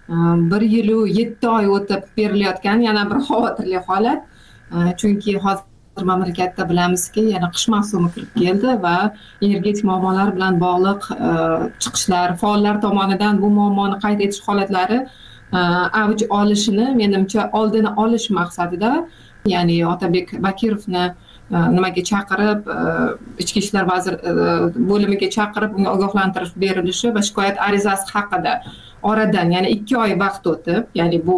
1 yil 7 oy o'tib berilayotgan yana bir xavotirli holat. Chunki hozir mamlakatda bilamizki, yana qish mavsumi kirib keldi va energetik muammolar bilan bog'liq chiqishlar, faollar tomonidan bu muammoni qayd etish holatlari avj olishini, menimcha oldini olish maqsadida, ya'ni Otabek Bakirovni nimaga chaqirib, ichki ishlar vazir bo'limiga chaqirib unga ogohlantirish berilishi va shikoyat arizasi haqida oradan yana 2 oy vaqt o'tib, ya'ni bu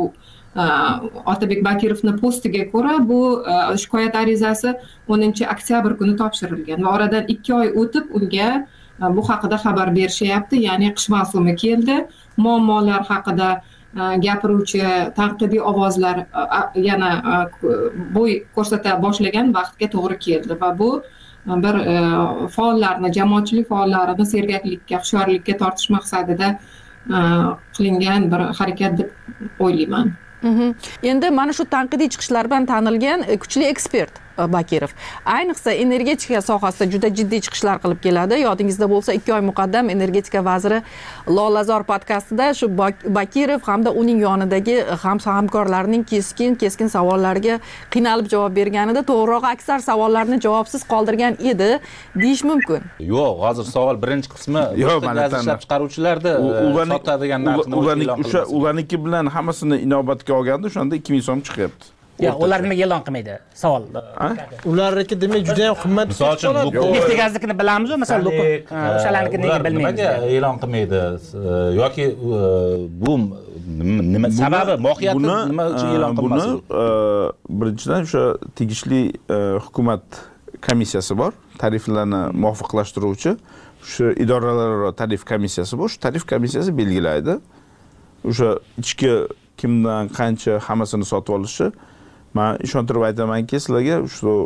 Otabek Bakirovni postiga ko'ra bu shikoyat arizasi 10-oktyabr kuni topshirilgan va oradan 2 oy o'tib unga bu haqida xabar berishyapti. Ya'ni qish mavsumi keldi, muammolar haqida gapiruvchi tanqidiy ovozlar yana bo'y ko'rsata boshlagan vaqtga to'g'ri keldi va bu bir faollarni, jamoatchilik faollarini sergaklikka, hushyorlikka tortish maqsadida qilingan bir harakat deb o'ylayman. Endi mana shu tanqidiy chiqishlar bilan tanilgan kuchli ekspert Bakirov ayniqsa energetika sohasida juda jiddiy chiqishlar qilib keladi. Yodingizda bo'lsa 2 oy muqaddam energetika vaziri Lolazor podkastida shu Bakirov hamda uning yonidagi hamkorlarining keskin savollariga qiynalib javob berganida, to'g'rirog'i aksar savollarni javobsiz qoldirgan edi deyish mumkin. Yo'q, hozir savol birinchi qismi gaz ishlab chiqaruvchilarda sotadigan narxni ularniki bilan hammasini inobatga olganda o'shanda 2000 so'm chiqyapti. Yo'q, ular nimaga e'lon qilmaydi? Savol. Ularniki demak juda ham qimmat. Misol uchun Neftegaznikini bilamiz-ku, masalan, o'shalarnikini nega bilmaymiz? Nimaga e'lon qilmaydi? Yoki bu nima sababi, mohiyati nima uchun e'lon qilmaydi? Buni birinchidan o'sha tegishli hukumat komissiyasi bor, tariflarni muvofiqlashtiruvchi, o'sha idoralararo tarif komissiyasi bor. Shu tarif komissiyasi belgilaydi. O'sha ichki kimdan qancha hammasini sotib olishi, men ishontirib aytamanki, sizlarga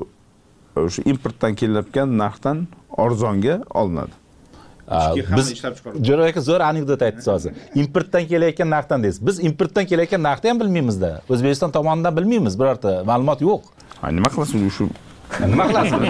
o'sha importdan kelayotgan narxdan arzonga olinadi. Biz Jo'ra aka zo'r anekdot aytdingiz hozir. Importdan kelayotgan narxdan deysiz. Biz importdan kelayotgan narxni ham bilmaymiz-da. O'zbekiston tomonidan bilmaymiz, birorta ma'lumot yo'q. Nima qilasiz shu? Nima qilasiz?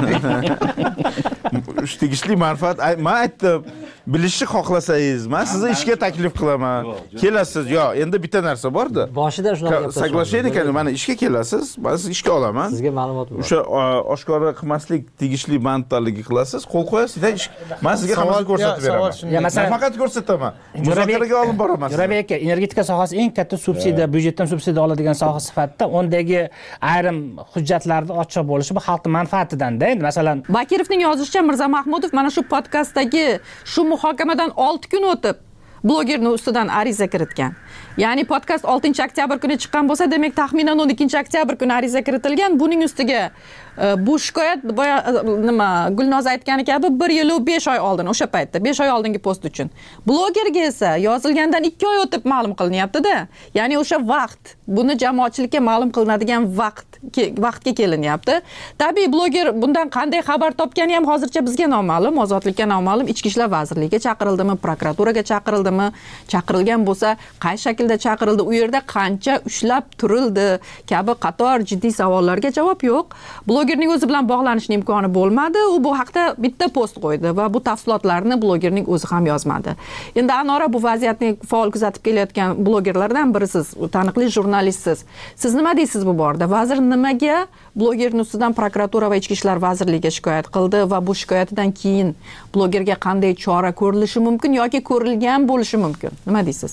Tegishli manfaat, men aytdim, bilishni xohlasangiz, men sizni ishga taklif qilaman. Kelasiz, yo, endi bitta narsa bor-da. Boshida shunaqa gaplar. Соглашение ekan, mana ishga kelasiz, men sizni ishga olaman. Sizga ma'lumot bor. O'sha oshkora qilmaslik tegishli manfaatlarga qilasiz, qo'l qo'yasiz, men sizga hammasini ko'rsatib beraman. Faqat ko'rsataman. Muzokaraga olib boraman. Jo'rabek aka, energetika sohasi eng katta subsidiya, byudjetdan subsidiya oladigan soha sifatida ondagi ayrim hujjatlarni ochiq bo'lishi bu xalqning manfaatidan-da. Endi masalan, Bakirovning yozishicha Mirza Mahmudov mana shu podkastdagi shu muhokamadan 6 kun o'tib blogerning ustidan ariza kiritgan. Ya'ni podkast 6-oktyabr kuni chiqqan bo'lsa, demak taxminan 12-oktyabr kuni ariza kiritilgan. Buning ustiga bu shikoyat Gulnoz aytgani kabi 1 yil 5 oy oldin, o'sha paytda 5 oy oldingi post uchun. Blogerga esa yozilgandan 2 oy o'tib ma'lum qilinyapti-da. Ya'ni o'sha vaqt, buni jamoatchilikka ma'lum qilinadigan vaqtga kelinyapti. Tabiiy bloger bundan qanday xabar topgani ham hozircha bizga noma'lum, ozodlikka noma'lum. Ichki ishlar vazirligiga chaqirildimi, prokuraturaga chaqirildimi, chaqirilgan bo'lsa, qay shaklda chaqirildi, u yerda qancha ushlab turildi kabi qator jiddiy savollarga javob yo'q. Blogerning o'zi bilan bog'lanishning imkoni bo'lmadi. U bu haqda bitta post qo'ydi va bu tafsilotlarni blogerning o'zi ham yozmadi. Endi Anora bu vaziyatni faol kuzatib kelayotgan blogerlardan birisiz, taniqli jurnalistsiz. Siz nima deysiz bu borada? Vazir nimaga blogerning ustidan prokuratura va ichki ishlar vazirligiga shikoyat qildi va bu shikoyatidan keyin blogerga qanday chora ko'rilishi mumkin yoki ko'rilgan bo'lishi mumkin? Nima deysiz?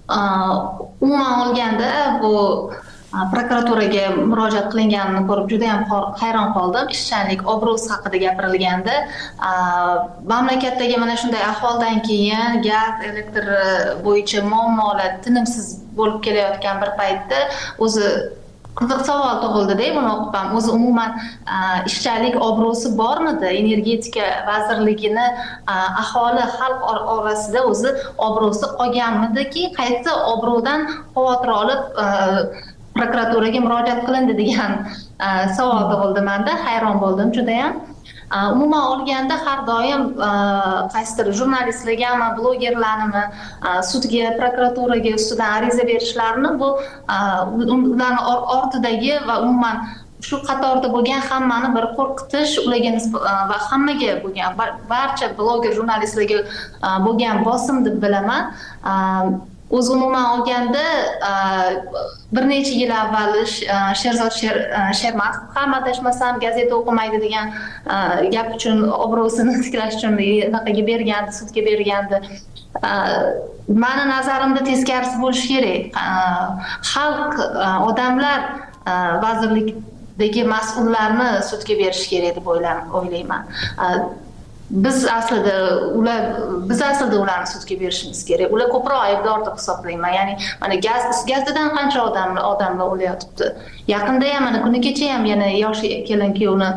Umuman olganda bu prokuraturaga murojaat qilinganini ko'rib juda ham hayron qoldim. Ishchanlik, obro'si haqida gapirilganda, mamlakatdagi mana shunday ahvoldan keyin gaz, elektr bo'yicha muammolar tinimsiz bo'lib kelayotgan bir paytda o'zi qiziq savol tug'ildi-da, buni o'qib ham. O'zi umuman ishchanlik obro'si bormidi? Energetika vazirligini aholi, xalq orasida o'zi obro'si qolganmidiki, qaysi obro'dan xavotir olib prokuraturaga murojaat qilindi degan savol tug'ildi menda. Hayron bo'ldim juda ham. Umuman olganda har doim qaysidir jurnalistlargami, blogerlarni sudga, prokuraturaga ustidan ariza berishlarini bu ularning ortidagi va umuman shu qatorda bo'lgan hammani bir qo'rqitish ularga va hammaga bo'lgan barcha bloger jurnalistlarga bo'lgan bosim deb bilaman. O'zi umuman olganda bir necha yil avval Sherzod Shermatov ham adashmasam gazeta o'qimaydi degan gap uchun obro'sini tiklash uchun anaqaga bergandi, sudga bergandi. Mani nazarimda teskarisi bo'lishi kerak. Xalq, odamlar vazirlikdagi mas'ullarni sudga berish kerak deb o'ylayman. Biz aslida ularni sudga berishimiz kerak. Ular ko'proq aybdor deb hisoblayman. Ya'ni mana gazdan qancha odamlar o'layotibdi. Yaqinda ham mana kuni kecha ham yana yosh kelin kuyovni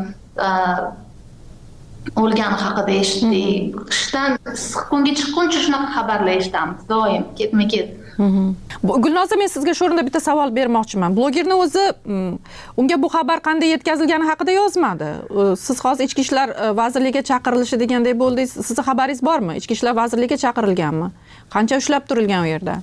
o'lgani haqida eshitdik. Qishdan issiqkunga chiqquncha shunaqa xabarlar eshitamiz doim, ketma-ket. Gulnoza, men sizga shu o'rinda bitta savol bermoqchiman. Blogerning o'zi unga bu xabar qanday yetkazilgani haqida yozmadi. Siz hozir Ichki ishlar vazirligiga chaqirilishi degandek bo'ldingiz. Sizning xabaringiz bormi? Ichki ishlar vazirligiga chaqirilganmi? Qancha ushlab turilgan u yerda?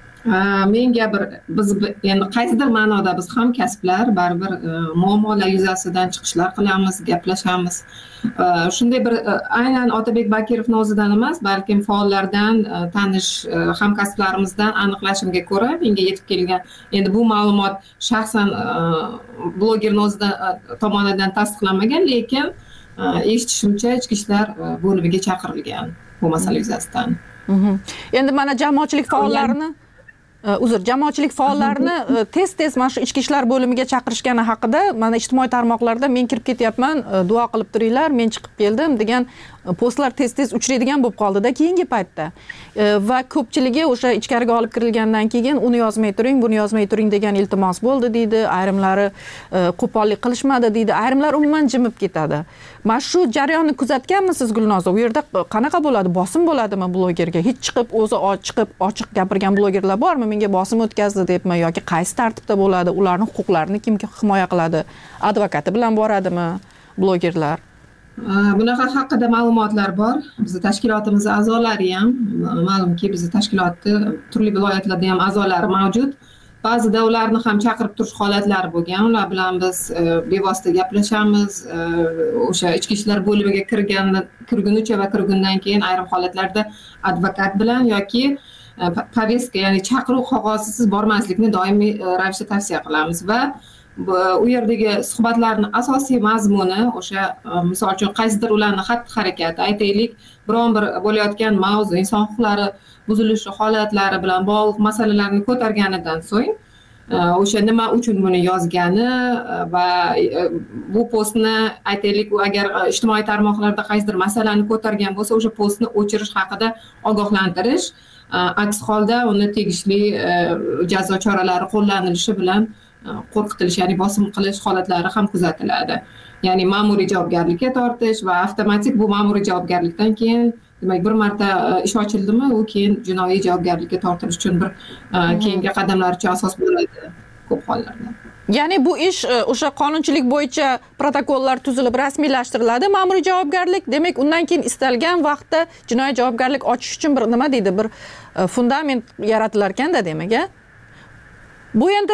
Menga biz endi qaysidir ma'noda biz hamkasblar baribir muammolar yuzasidan chiqishlar qilamiz, gaplashamiz. Shunday bir aynan Otabek Bakirovning o'zidan emas, balkim faollardan, tanish hamkasblarimizdan aniqlashimga ko'ra menga yetib kelgan. Endi bu ma'lumot shaxsan blogerning o'zidan tomonidan tasdiqlanmagan, lekin eshitishimcha Ichki ishlar bo'limiga chaqirilgan bu masala yuzasidan. Endi mana jamoatchilik faollarini jamoatchilik faollarini tez mana shu Ichki ishlar bo'limiga chaqirishgani haqida mana ijtimoiy tarmoqlarda men kirib ketyapman, duo qilib turinglar, men chiqib keldim degan postlar tez uchraydigan bo'lib qoldi-da keyingi paytda. Va ko'pchiligi o'sha ichkariga olib kirilgandan keyin uni yozmay turing, buni yozmay turing degan iltimos bo'ldi deydi. Ayrimlari qo'pollik qilishmadi deydi. Ayrimlar umuman jimib ketadi. Mana shu jarayonni kuzatganmisiz Gulnoza? U yerda qanaqa bo'ladi? Bosim bo'ladimi blogerga? Hech chiqib o'zi ochiq gapirgan blogerlar bormi? Menga bosim o'tkazdi debmi yoki qaysi tartibda bo'ladi? Ularning huquqlarini kim himoya qiladi? Advokati bilan boradimi blogerlar? Bunaqa haqida ma'lumotlar bor. Bizning tashkilotimiz a'zolari ham, ma'lumki bizning tashkilotda turli viloyatlarda ham a'zolari mavjud. Ba'zida ularni ham chaqirib turish holatlari bo'lgan. Ular bilan biz bevosita gaplashamiz. O'sha Ichki ishlar bo'limiga kirgunicha va kirgundan keyin ayrim holatlarda advokat bilan yoki poveska, ya'ni chaqiruv qog'ozisiz bormaslikni doimiy ravishda tavsiya qilamiz va u yerdagi suhbatlarning asosiy mazmuni o'sha misol uchun qaysidir ularning xatti-harakati, aytaylik, biron bir bo'layotgan mavzu, inson huquqlari buzilishi holatlari bilan bog'liq masalalarni ko'targanidan so'ng o'sha nima uchun buni yozgani va bu postni aytaylik, u agar ijtimoiy tarmoqlarda qaysidir masalani ko'targan bo'lsa, o'sha postni o'chirish haqida ogohlantirish, aks holda uni tegishli jazo choralari qo'llanilishi bilan qo'rqitilish, ya'ni bosim qilish holatlari ham kuzatiladi. Ya'ni ma'muriy javobgarlikka tortish va avtomatik bu ma'muriy javobgarlikdan keyin, demak, bir marta ish ochildimi, u keyin jinoiy javobgarlikka tortilish uchun bir keyingi qadamlar uchun asos bo'ladi ko'p hollarda. Ya'ni bu ish o'sha qonunchilik bo'yicha protokollar tuzilib rasmiylashtiriladi, ma'muriy javobgarlik. Demak, undan keyin istalgan vaqtda jinoiy javobgarlik ochish uchun bir nima deydi, bir fundament yaratilar ekanda, demak, bu endi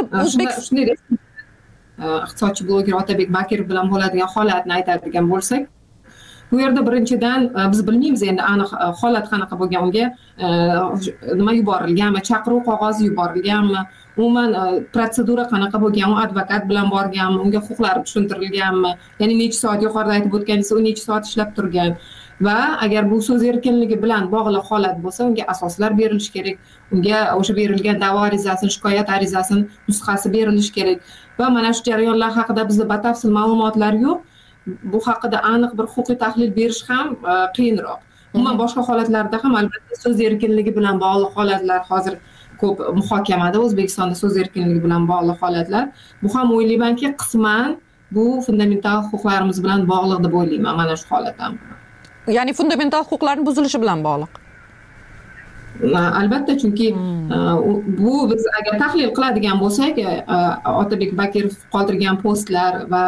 iqtisodchi bloger Otabek Bakirov bilan bo'ladigan holatni aytadigan bo'lsak, bu yerda birinchidan biz bilmaymiz endi aniq holat qanaqa bo'lgan, unga nima yuborilganmi, chaqiruv qog'ozi yuborilganmi, umuman protsedura qanaqa bo'lgan, u advokat bilan borganmi, unga huquqlari tushuntirilganmi, ya'ni necha soat, yuqorida aytib o'tganingiz, u necha soat ishlab turgan va agar bu so'z erkinligi bilan bog'liq holat bo'lsa, unga asoslar berilishi kerak, unga o'sha berilgan da'vo arizasini, shikoyat arizasini nusxasi berilishi kerak va mana shu jarayonlar haqida bizda batafsil ma'lumotlar yo'q. Bu haqida aniq bir huquqiy tahlil berish ham qiyinroq. Umuman boshqa holatlarda ham albatta so'z erkinligi bilan bog'liq holatlar hozir ko'p muhokamada, O'zbekistonda so'z erkinligi bilan bog'liq holatlar. Bu ham o'ylaymanki, qisman bu fundamental huquqlarimiz bilan bog'liq deb o'ylayman mana shu holat ham. Ya'ni fundamental huquqlarning buzilishi bilan bog'liq. Albatta, chunki bu biz agar tahlil qiladigan bo'lsak, Otabek Bakirov qoldirgan postlar va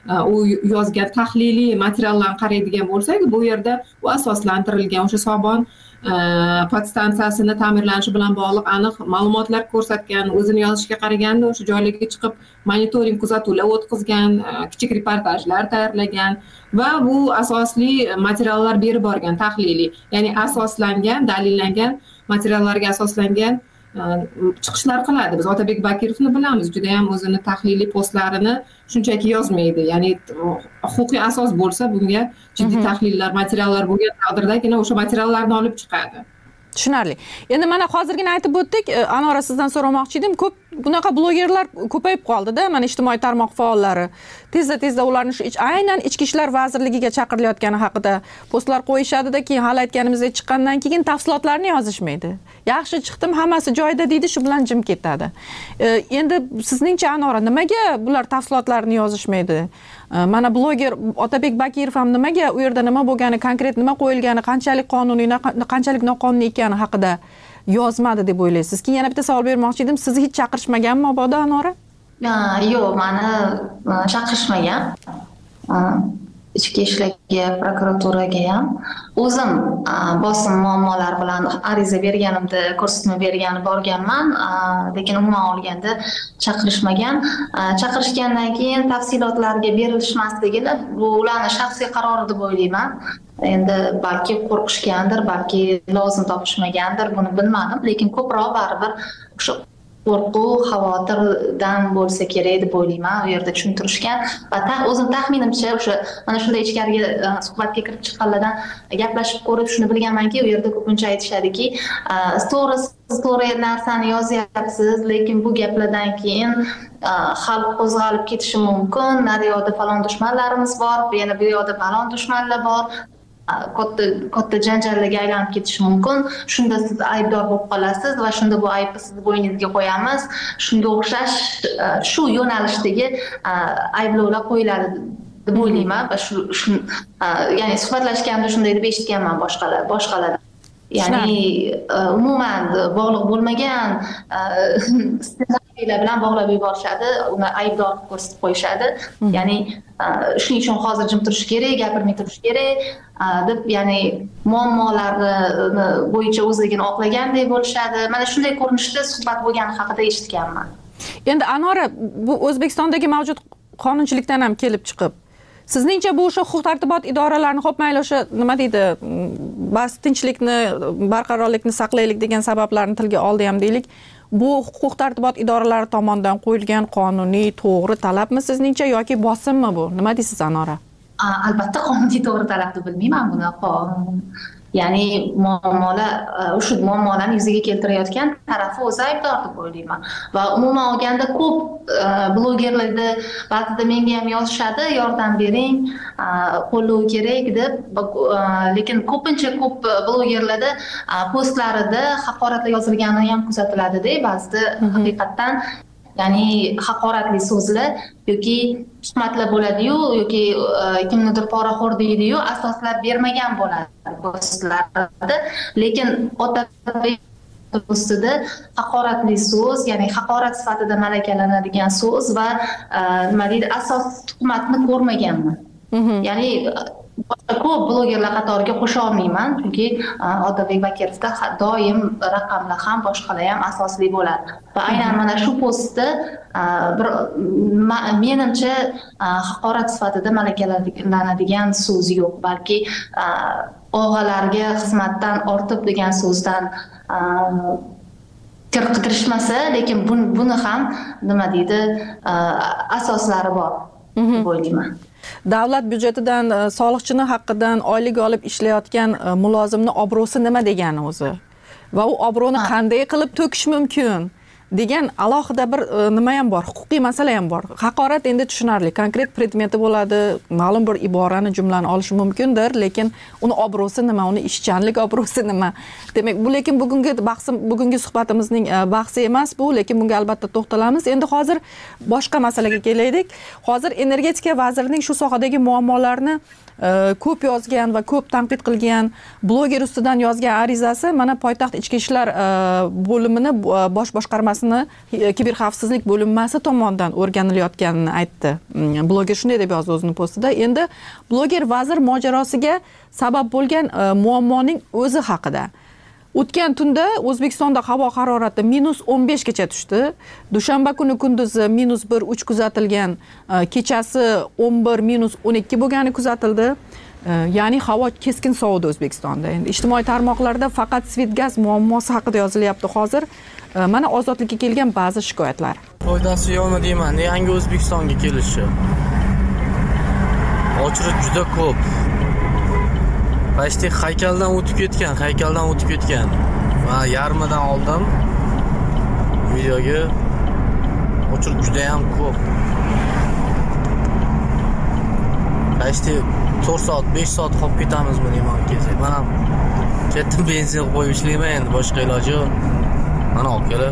u yozgan tahliliy materiallarni qaraydigan bo'lsak, bu yerda u asoslantirilgan o'sha Sobon podstansiyasini ta'mirlanishi bilan bog'liq aniq ma'lumotlar ko'rsatgan, o'zini yozishiga qaraganda o'sha joylarga chiqib monitoring kuzatuvlar o'tkazgan, kichik reportajlar tayyorlagan va bu asosli materiallar berib borgan tahliliy, ya'ni asoslangan, dalillangan materiallarga asoslangan chiqishlar qiladi. Biz Otabek Bakirovni bilamiz, juda ham o'zini tahliliy postlarini shunchaki yozmaydi. Ya'ni huquqiy asos bo'lsa, bunga jiddiy tahlillar, materiallar bo'lgan taqdirdagina o'sha materiallarni olib chiqadi. Tushunarli. Endi mana hozirgina aytib o'tdik, Anora sizdan so'ramoqchi edim, ko'p bunaqa blogerlar ko'payib qoldi-da, mana ijtimoiy tarmoq faollari. Tezda ularni shu aynan Ichki ishlar vazirligiga chaqirilayotgani haqida postlar qo'yishadi-da, keyin hali aytganimizdek chiqqandan keyin tafsilotlarni yozishmaydi. Yaxshi chiqdim, hammasi joyida deydi, shu bilan jim ketadi. Endi sizningcha Anora, nimaga bular tafsilotlarni yozishmaydi? Mana bloger Otabek Bakirov ham nimaga u yerda nima bo'lgani, konkret nima qo'yilgani, qanchalik qonuniy, qanchalik noqonuniy ekani haqida yozmadi deb o'ylaysiz? Keyin yana bitta savol bermoqchi edim. Sizni hech chaqirishmaganmi mabodo Anora? Yo'q, meni chaqirishmagan. Ichki ishlarga, prokuraturaga ham o'zim bosim muammolar bilan ariza berganimda ko'rsatma bergani borganman, lekin umuman olganda chaqirishmagan. Chaqirishgandan keyin tafsilotlarga berilishmasligini bu ularning shaxsiy qarori deb o'ylayman. Endi balki qo'rqishgandir, balki lozim topishmagandir, buni bilmadim, lekin ko'proq baribir o'sha qo'rquv, xavotirdan bo'lsa kerak deb o'ylayman. U yerda tushuntirishgan va o'zim taxminimcha o'sha mana shunday ichkariga suhbatga kirib chiqqanlardan gaplashib ko'rib shuni bilganmanki, u yerda ko'pincha aytishadiki, to'g'ri narsani yozyapsiz, lekin bu gaplardan keyin xalq qo'zg'alib ketishi mumkin. Naryoqda falon dushmanlarimiz bor, yana bu yoqda falon dushmanlar bor. Katta janjallarga aylanib ketishi mumkin. Shunda siz aybdor bo'lib qolasiz va shunda bu aybni sizni bo'yningizga qo'yamiz. Shunga o'xshash shu yo'nalishdagi ayblovlar qo'yiladi deb o'ylayman va shu ya'ni suhbatlashganda shunday deb eshitganman boshqalardan. Ya'ni umuman bog'liq bo'lmagan ssenariylar bilan bog'lab yuborishadi, uni aybdor ko'rsatib qo'yishadi. Ya'ni shuning uchun hozir jim turish kerak, gapirmay turish kerak deb, ya'ni muammolarni bo'yicha o'zligini oqlaganday bo'lishadi. Mana shunday ko'rinishda suhbat bo'lgani haqida eshitganman. Endi Anora, bu O'zbekistondagi mavjud qonunchilikdan ham kelib chiqib, sizningcha bu o'sha huquq-tartibot idoralarini xo'p mayli o'sha nima deydi, bas tinchlikni, barqarorlikni saqlaylik degan sabablarni tilga oldi ham deylik. Bu huquq-tartibot idoralari tomonidan qo'yilgan qonuniy to'g'ri talabmi sizningcha yoki bosimmi bu? Nima deysiz Anora? Albatta qonuniy to'g'ri talab deb bilmayman buni. Ya'ni o'sha muammolarni yuzaga keltirayotgan tarafi o'zi aybdor deb o'ylayman. Va umuman olganda ko'p blogerlarda ba'zida menga ham yozishadi, yordam bering, qo'llov kerak deb, lekin ko'pincha ko'p blogerlarda postlarida haqoratlar yozilgani ham kuzatiladi-da, ba'zida haqiqatdan ya'ni haqoratli so'zlar yoki tuhmatlar bo'ladi-yu, yoki kimnidir poraxo'r deydi-yu, asoslab bermagan bo'ladi postlarda. Lekin Otabek ustida haqoratli so'z, ya'ni haqorat sifatida malakalanadigan so'z va nima deydi, asos tuhmatni ko'rmaganman. Ya'ni ko'p blogerlar qatoriga qo'sha olmayman, chunki Otabek Bakirovda doim raqamlar ham boshqalar ham asosli bo'ladi. Va aynan mana shu postda menimcha haqorat sifatida malakalanadigan so'z yo'q, balki og'alarga xizmatdan ortib degan so'zdan kirishmasa, lekin buni ham nima deydi, asoslari bor deb o'ylayman. Davlat byudjetidan, soliqchini haqqidan oylik olib ishlayotgan mulozimni obro'si nima degani o'zi? Va u obro'ni qanday qilib to'kish mumkin degan alohida bir nima ham bor, huquqiy masala ham bor. Haqorat endi tushunarli, konkret predmeti bo'ladi, ma'lum bir iborani, jumlani olishi mumkindir, lekin uni obro'si nima, uni ishchanlik obro'si nima? Demak, bu lekin bugungi suhbatimizning bahsi emas bu, lekin bunga albatta to'xtalamiz. Endi hozir boshqa masalaga kelaylik. Hozir energetika vazirining shu sohadagi muammolarni ko'p yozgan va ko'p tanqid qilgan, bloger ustidan yozgan arizasi mana poytaxt ichki ishlar bo'limini bosh boshqarmasi boshqarmasini kiberxavfsizlik bo'linmasi tomonidan o'rganilayotganini aytdi. Bloger shunday deb yozdi o'zining postida. Endi bloger vazir mojarosiga sabab bo'lgan muammoning o'zi haqida. O'tgan tunda O'zbekistonda havo harorati -15 gacha tushdi. Dushanba kuni kunduzi -1-3 kuzatilgan, kechasi 11-12 bo'lgani kuzatildi. Ya'ni havo keskin sovidi O'zbekistonda. Endi ijtimoiy tarmoqlarda faqat Svetgaz muammosi haqida yozilyapti hozir. Mana ozodlikka kelgan ba'zi shikoyatlar. Foydasi yo'qmi deyman, yangi O'zbekistonga kelishi. Ochlik juda ko'p. Pashti haykaldan o'tib ketgan. Va yarmidan oldim. Videoga ochlik juda ham ko'p. Pashti 4 soat, 5 soat qolib ketamizmi deyman kelsak. Men ham ketdim benzin qo'yib ishlayman, endi boshqa iloji yo'q. Mana olib kelib.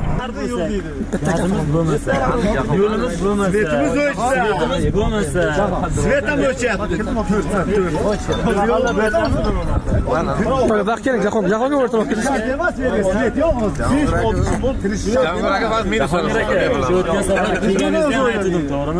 Yo'limiz bo'lmasa, svetimiz bo'lmasa, svet ham o'chyapti. Bak keling, jahonga o'rtalab ketish. Svet yo'qmi? Jamg'araga faqat minus o'tgan safar kelganingizda ham aytdim, to'g'rimi?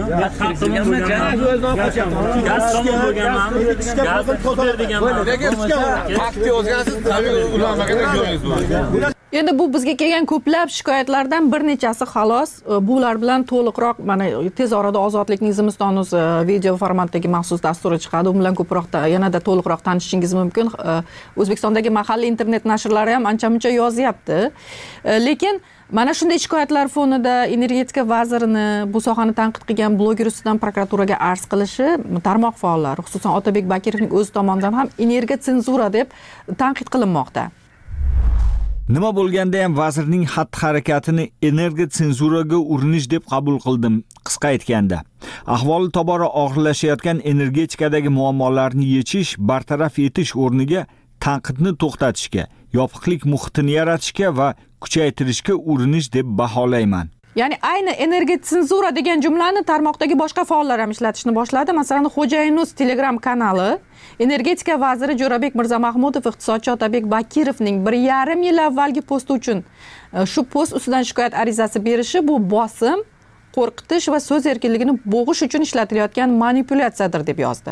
Gaz bo'lganman. Gaz deganman. Vaqtni o'zgarsiz, tabiiy ulanmagan joyingiz bor. Endi bu bizga kelgan ko'plab shikoyatlardan bir nechasi xolos. Bular bilan to'liqroq mana tez orada Ozodlikning Zimiston.uz video formatdagi maxsus dasturi chiqadi. U bilan ko'proq yanada to'liqroq tanishishingiz mumkin. O'zbekistondagi mahalliy internet nashrlari ham ancha-muncha yozyapti. Lekin mana shunday shikoyatlar fonida energetika vazirini bu sohani tanqid qilgan bloger ustidan prokuraturaga arz qilishi tarmoq faollari, xususan Otabek Bakirovning o'zi tomonidan ham energetika senzura deb tanqid qilinmoqda. Nima bo'lganda ham vazirning xatti-harakatini energiya senzuraga urinish deb qabul qildim. Qisqa aytganda, ahvoli tobora og'irlashayotgan energetikadagi muammolarni yechish, bartaraf etish o'rniga tanqidni to'xtatishga, yopiqlik muhitini yaratishga va kuchaytirishga urinish deb baholayman. Ya'ni ayni energiya senzura degan jumlani tarmoqdagi boshqa faollar ham ishlatishni boshladi. Masalan, Xo'jayinuz Telegram kanali energetika vaziri Jo'rabek Mirzamahmudov iqtisodchi Otabek Bakirovning 1,5 yil avvalgi posti uchun shu post ustidan shikoyat arizasi berishi bu bosim, qo'rqitish va so'z erkinligini bo'g'ish uchun ishlatilayotgan manipulyatsiyadir deb yozdi.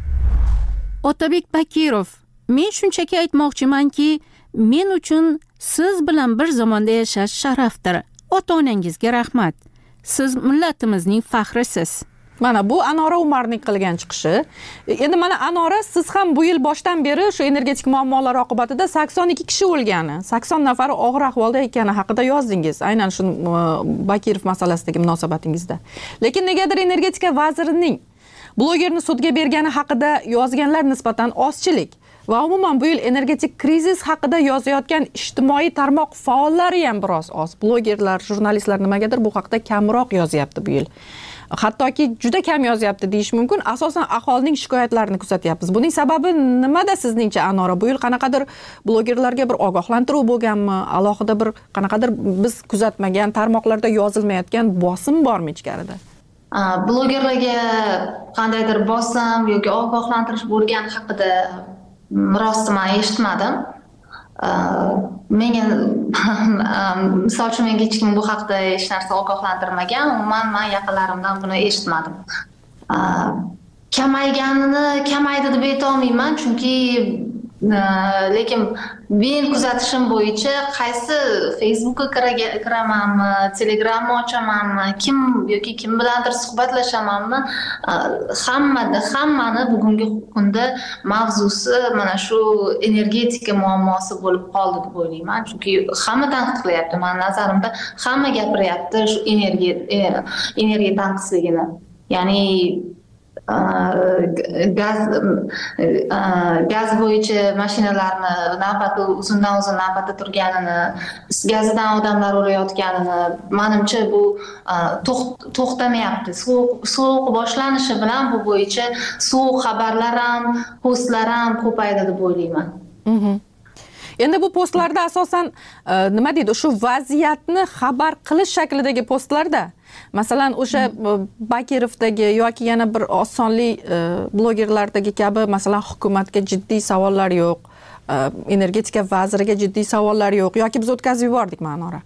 Otabek Bakirov: "Men shunchaki aytmoqchimanki, men uchun siz bilan bir zamonda yashash sharafdir. Ota-onangizga rahmat. Siz millatimizning faxrisiz." Mana bu Anora Umarning qilgan chiqishi. Endi mana Anora, siz ham bu yil boshdan beri shu energetik muammolar oqibatida 82 kishi o'lgani, 80 nafari og'ir ahvolda ekani haqida yozdingiz. Aynan shu Bakirov masalasidagi munosabatingizda. Lekin negadir energetika vazirining blogerni sudga bergani haqida yozganlar nisbatan ozchilik va umuman bu yil energetik krizis haqida yozayotgan ijtimoiy tarmoq faollari ham biroz oz. Blogerlar, jurnalistlar nimagadir bu haqida kamroq yozyapti bu yil. Hattoki juda kam yozyapti deyish mumkin. Asosan aholining shikoyatlarini kuzatyapmiz. Buning sababi nimada sizningcha Anora? Bu yil qanaqadir blogerlarga bir ogohlantiruv bo'lganmi? Alohida bir qanaqadir biz kuzatmagan tarmoqlarda yozilmayotgan bosim bormi ichkarida? Blogerlarga qandaydir bosim yoki ogohlantirish bo'lgani haqida rosti men eshitmadim. Menga misol uchun menga hech kim bu haqda hech narsa ogohlantirmagan. Umuman men yaqinlarimdan buni eshitmadim. Kamaydi deb aytolmayman, chunki lekin men kuzatishim bo'yicha qaysi Facebookga kiramanmi, Telegramni ochamanmi, kim bilandir suhbatlashamanmi, hammani bugungi kunda mavzusi mana shu energetika muammosi bo'lib qoldi deb o'ylayman. Chunki hamma tanqid qilyapti. Men nazarimda hamma gapiryapti shu energiya tanqisligini. Ya'ni gaz bo'yicha mashinalarni navbati uzundan-uzun navbatda turganini, gazidan odamlar o'layotganini, menimcha bu to'xtamayapti. Sovuq boshlanishi bilan bu bo'yicha sovuq xabarlar ham, postlar ham ko'paydi deb o'ylayman. Endi bu postlarda asosan nima deydi, shu vaziyatni xabar qilish shaklidagi postlarda, masalan, o'sha Bakirovdagi yoki yana bir osonli blogerlardagi kabi, masalan, hukumatga jiddiy savollar yo'q, energetika vaziriga jiddiy savollar yo'q yoki biz o'tkazib yubordik Ma'nora.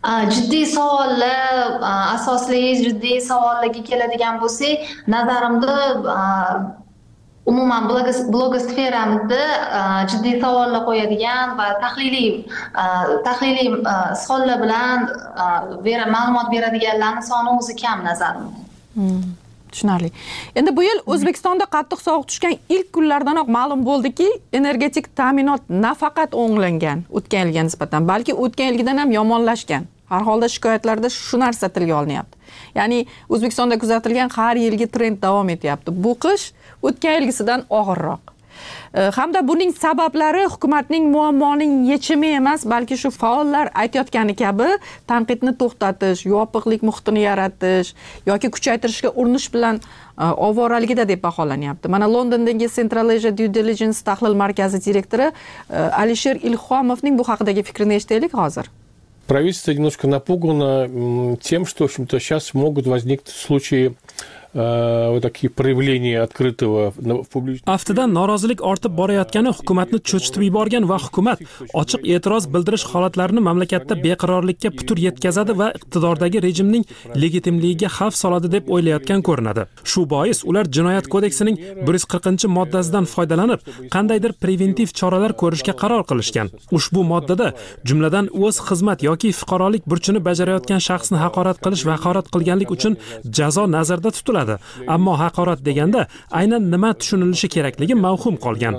Jiddiy savollar, asosli jiddiy savollarga keladigan bo'lsak, nazarimda umuman blogosferamizda jiddiy savollar qo'yadigan va tahliliy savollar bilan ma'lumot beradiganlarning soni o'zi kam nazarimda. Tushunarli. Endi bu yil O'zbekistonda qattiq sovuq tushgan ilk kunlardanoq ma'lum bo'ldiki, energetik ta'minot nafaqat o'nglangan o'tgan yilga nisbatan, balki o'tgan yilgidan ham yomonlashgan. Har holda shikoyatlarda shu narsa tilga olinyapti. Ya'ni O'zbekistonda kuzatilgan har yilgi trend davom etyapti. Bu qish o'tgan yilgisidan og'irroq. Hamda buning sabablari hukumatning muammoning yechimi emas, balki shu faollar aytayotgani kabi tanqidni to'xtatish, yopiqlik muhitini yaratish yoki kuchaytirishga urinish bilan ovoraligida deb baholanyapti. Mana Londondagi Central Asia Due Diligence tahlil markazi direktori Alisher Ilhomovning bu haqidagi fikrini eshitaylik hozir. Правительство немножко напугано тем, что, в общем-то, сейчас могут возникнуть случаи вот такие проявления открытого в публичном. Aftidan norozilik ortib borayotgani hukumatni cho'chitib yuborgan va hukumat ochiq e'tiroz bildirish holatlarini mamlakatda beqarorlikka putur yetkazadi va iqtidordagi rejimning legitimligiga xavf soladi deb o'ylayotgan ko'rinadi. Shu bois ular Jinoyat kodeksining 140-moddasidan foydalanib, qandaydir preventiv choralar ko'rishga qaror qilishgan. Ushbu moddada jumladan o'z xizmat yoki fuqarolik burchini bajarayotgan shaxsni haqorat qilish va haqorat qilganlik uchun jazo nazarda tutiladi. Ammo haqorat deganda aynan nima tushunilishi kerakligi mavhum qolgan.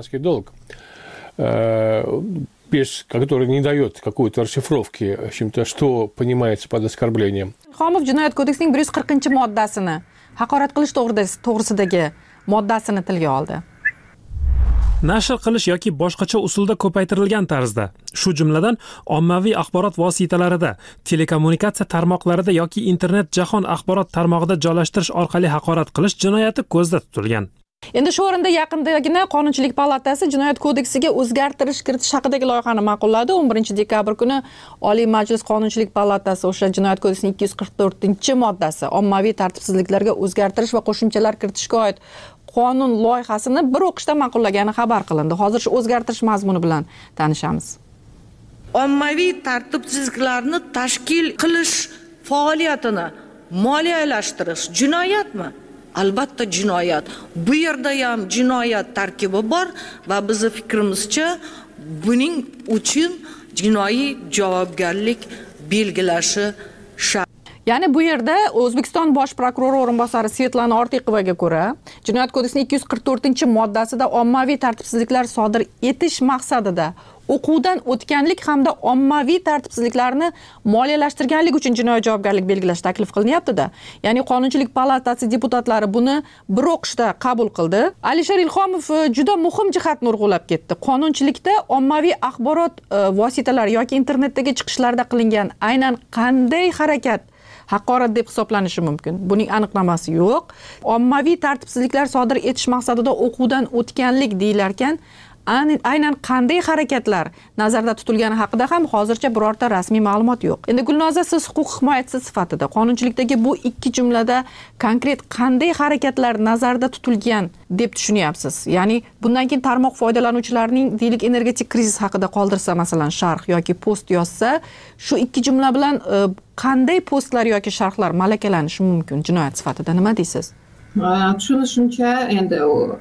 Который не дает какой-то расшифровки, в общем-то, что понимается под оскорблением. Xomov Jinoyat kodeksining 140-moddasini, haqorat qilish to'g'risidagi moddasini tilga oldi. Nashr qilish yoki boshqacha usulda ko'paytirilgan tarzda, shu jumladan ommaviy axborot vositalarida, telekommunikatsiya tarmoqlarida yoki internet jahon axborot tarmog'ida joylashtirish orqali haqorat qilish jinoyati ko'zda tutilgan. Endi shu o'rinda yaqindagina Qonunchilik palatasi Jinoyat kodeksiga o'zgartirish kiritish haqidagi loyihani ma'qulladi. 11-dekabr kuni Oliy Majlis Qonunchilik palatasi o'sha Jinoyat kodeksining 244-moddasi ommaviy tartibsizliklarga o'zgartirish va qo'shimchalar kiritishga oid qonun loyihasini bir o'qishda ma'qullagani xabar qilindi. Hozir shu o'zgartirish mazmuni bilan tanishamiz. Ommaviy tartibsizliklarni tashkil qilish faoliyatini moliyalashtirish jinoyatmi? Albatta jinoyat. Bu yerda ham jinoyat tarkibi bor va bizning fikrimizcha buning uchun jinoiy javobgarlik belgilashi shart. Ya'ni bu yerda O'zbekiston bosh prokurori o'rinbosari Svetlana Ortiqovaga ko'ra, Jinoyat kodeksining 244-moddasida ommaviy tartibsizliklar sodir etish maqsadida o'quvdan o'tganlik hamda ommaviy tartibsizliklarni moliyalashtirganlik uchun jinoiy javobgarlik belgilash taklif qilinyapti-da. Ya'ni Qonunchilik palatasi deputatlari buni bir o'qishda qabul qildi. Alisher Ilhomov juda muhim jihatni urg'ulab ketdi. Qonunchilikda ommaviy axborot vositalari yoki internetdagi chiqishlarda qilingan aynan qanday harakat haqorat deb hisoblanishi mumkin. Buning aniqlamasi yo'q. Ommaviy tartibsizliklar sodir etish maqsadida o'quvdan o'tganlik deyilarkan, aynan qanday harakatlar nazarda tutilgani haqida ham hozircha birorta rasmiy ma'lumot yo'q. Endi Gulnoza, siz huquq himoyachisi sifatida qonunchilikdagi bu ikki jumlada konkret qanday harakatlar nazarda tutilgan deb tushunyapsiz? Ya'ni bundan keyin tarmoq foydalanuvchilarining deylik energetik krizis haqida qoldirsa, masalan, sharh yoki post yozsa, shu ikki jumla bilan qanday postlar yoki sharhlar malakalanishi mumkin jinoyat sifatida? Nima deysiz? Tushunishimcha, endi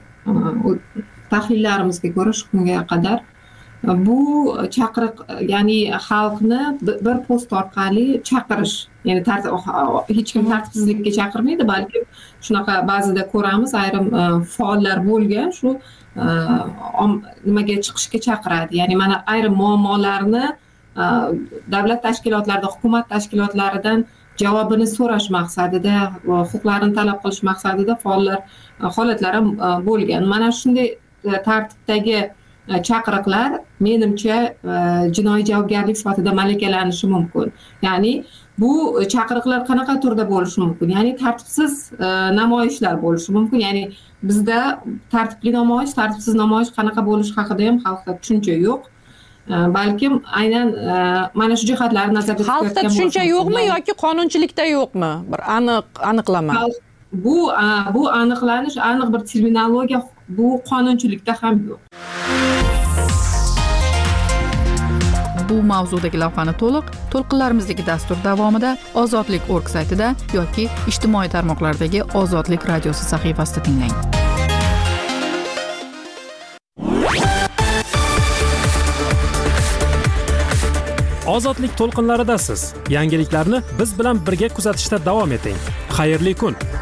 tahlillarimizga ko'ra shu kunga qadar bu chaqiriq, ya'ni xalqni bir post orqali chaqirish, ya'ni hech kim tartibsizlikka chaqirmaydi, balki shunaqa ba'zida ko'ramiz, ayrim faollar bo'lgan shu nimaga chiqishga chaqiradi. Ya'ni mana ayrim muammolarni davlat tashkilotlarida, hukumat tashkilotlaridan javobini so'rash maqsadida, huquqlarini talab qilish maqsadida faollar holatlari bo'lgan. Mana shunday tartibdagi chaqiriqlar menimcha jinoiy javobgarlik sifatida malakalanishi mumkin. Ya'ni bu chaqiriqlar qanaqa turda bo'lishi mumkin? Ya'ni tartibsiz namoyishlar bo'lishi mumkin. Ya'ni bizda tartibli namoyish, tartibsiz namoyish qanaqa bo'lishi haqida ham xalqda tushuncha yo'q. Balkim aynan mana shu jihatlarni nazarda tutayotgan xalqda tushuncha yo'qmi yoki qonunchilikda yo'qmi? Bir aniqlama. Bu aniqlanish, aniq bir terminologiya bu qonunchilikda ham yo'q. bu mavzudagi lavhani to'lqinlarimizdagi dastur davomida ozodlik.org saytida yoki ijtimoiy tarmoqlardagi Ozodlik radiosi sahifasida tinglang. Ozodlik to'lqinlaridasiz. Yangiliklarni biz bilan birga kuzatishda davom eting. Xayrli kun.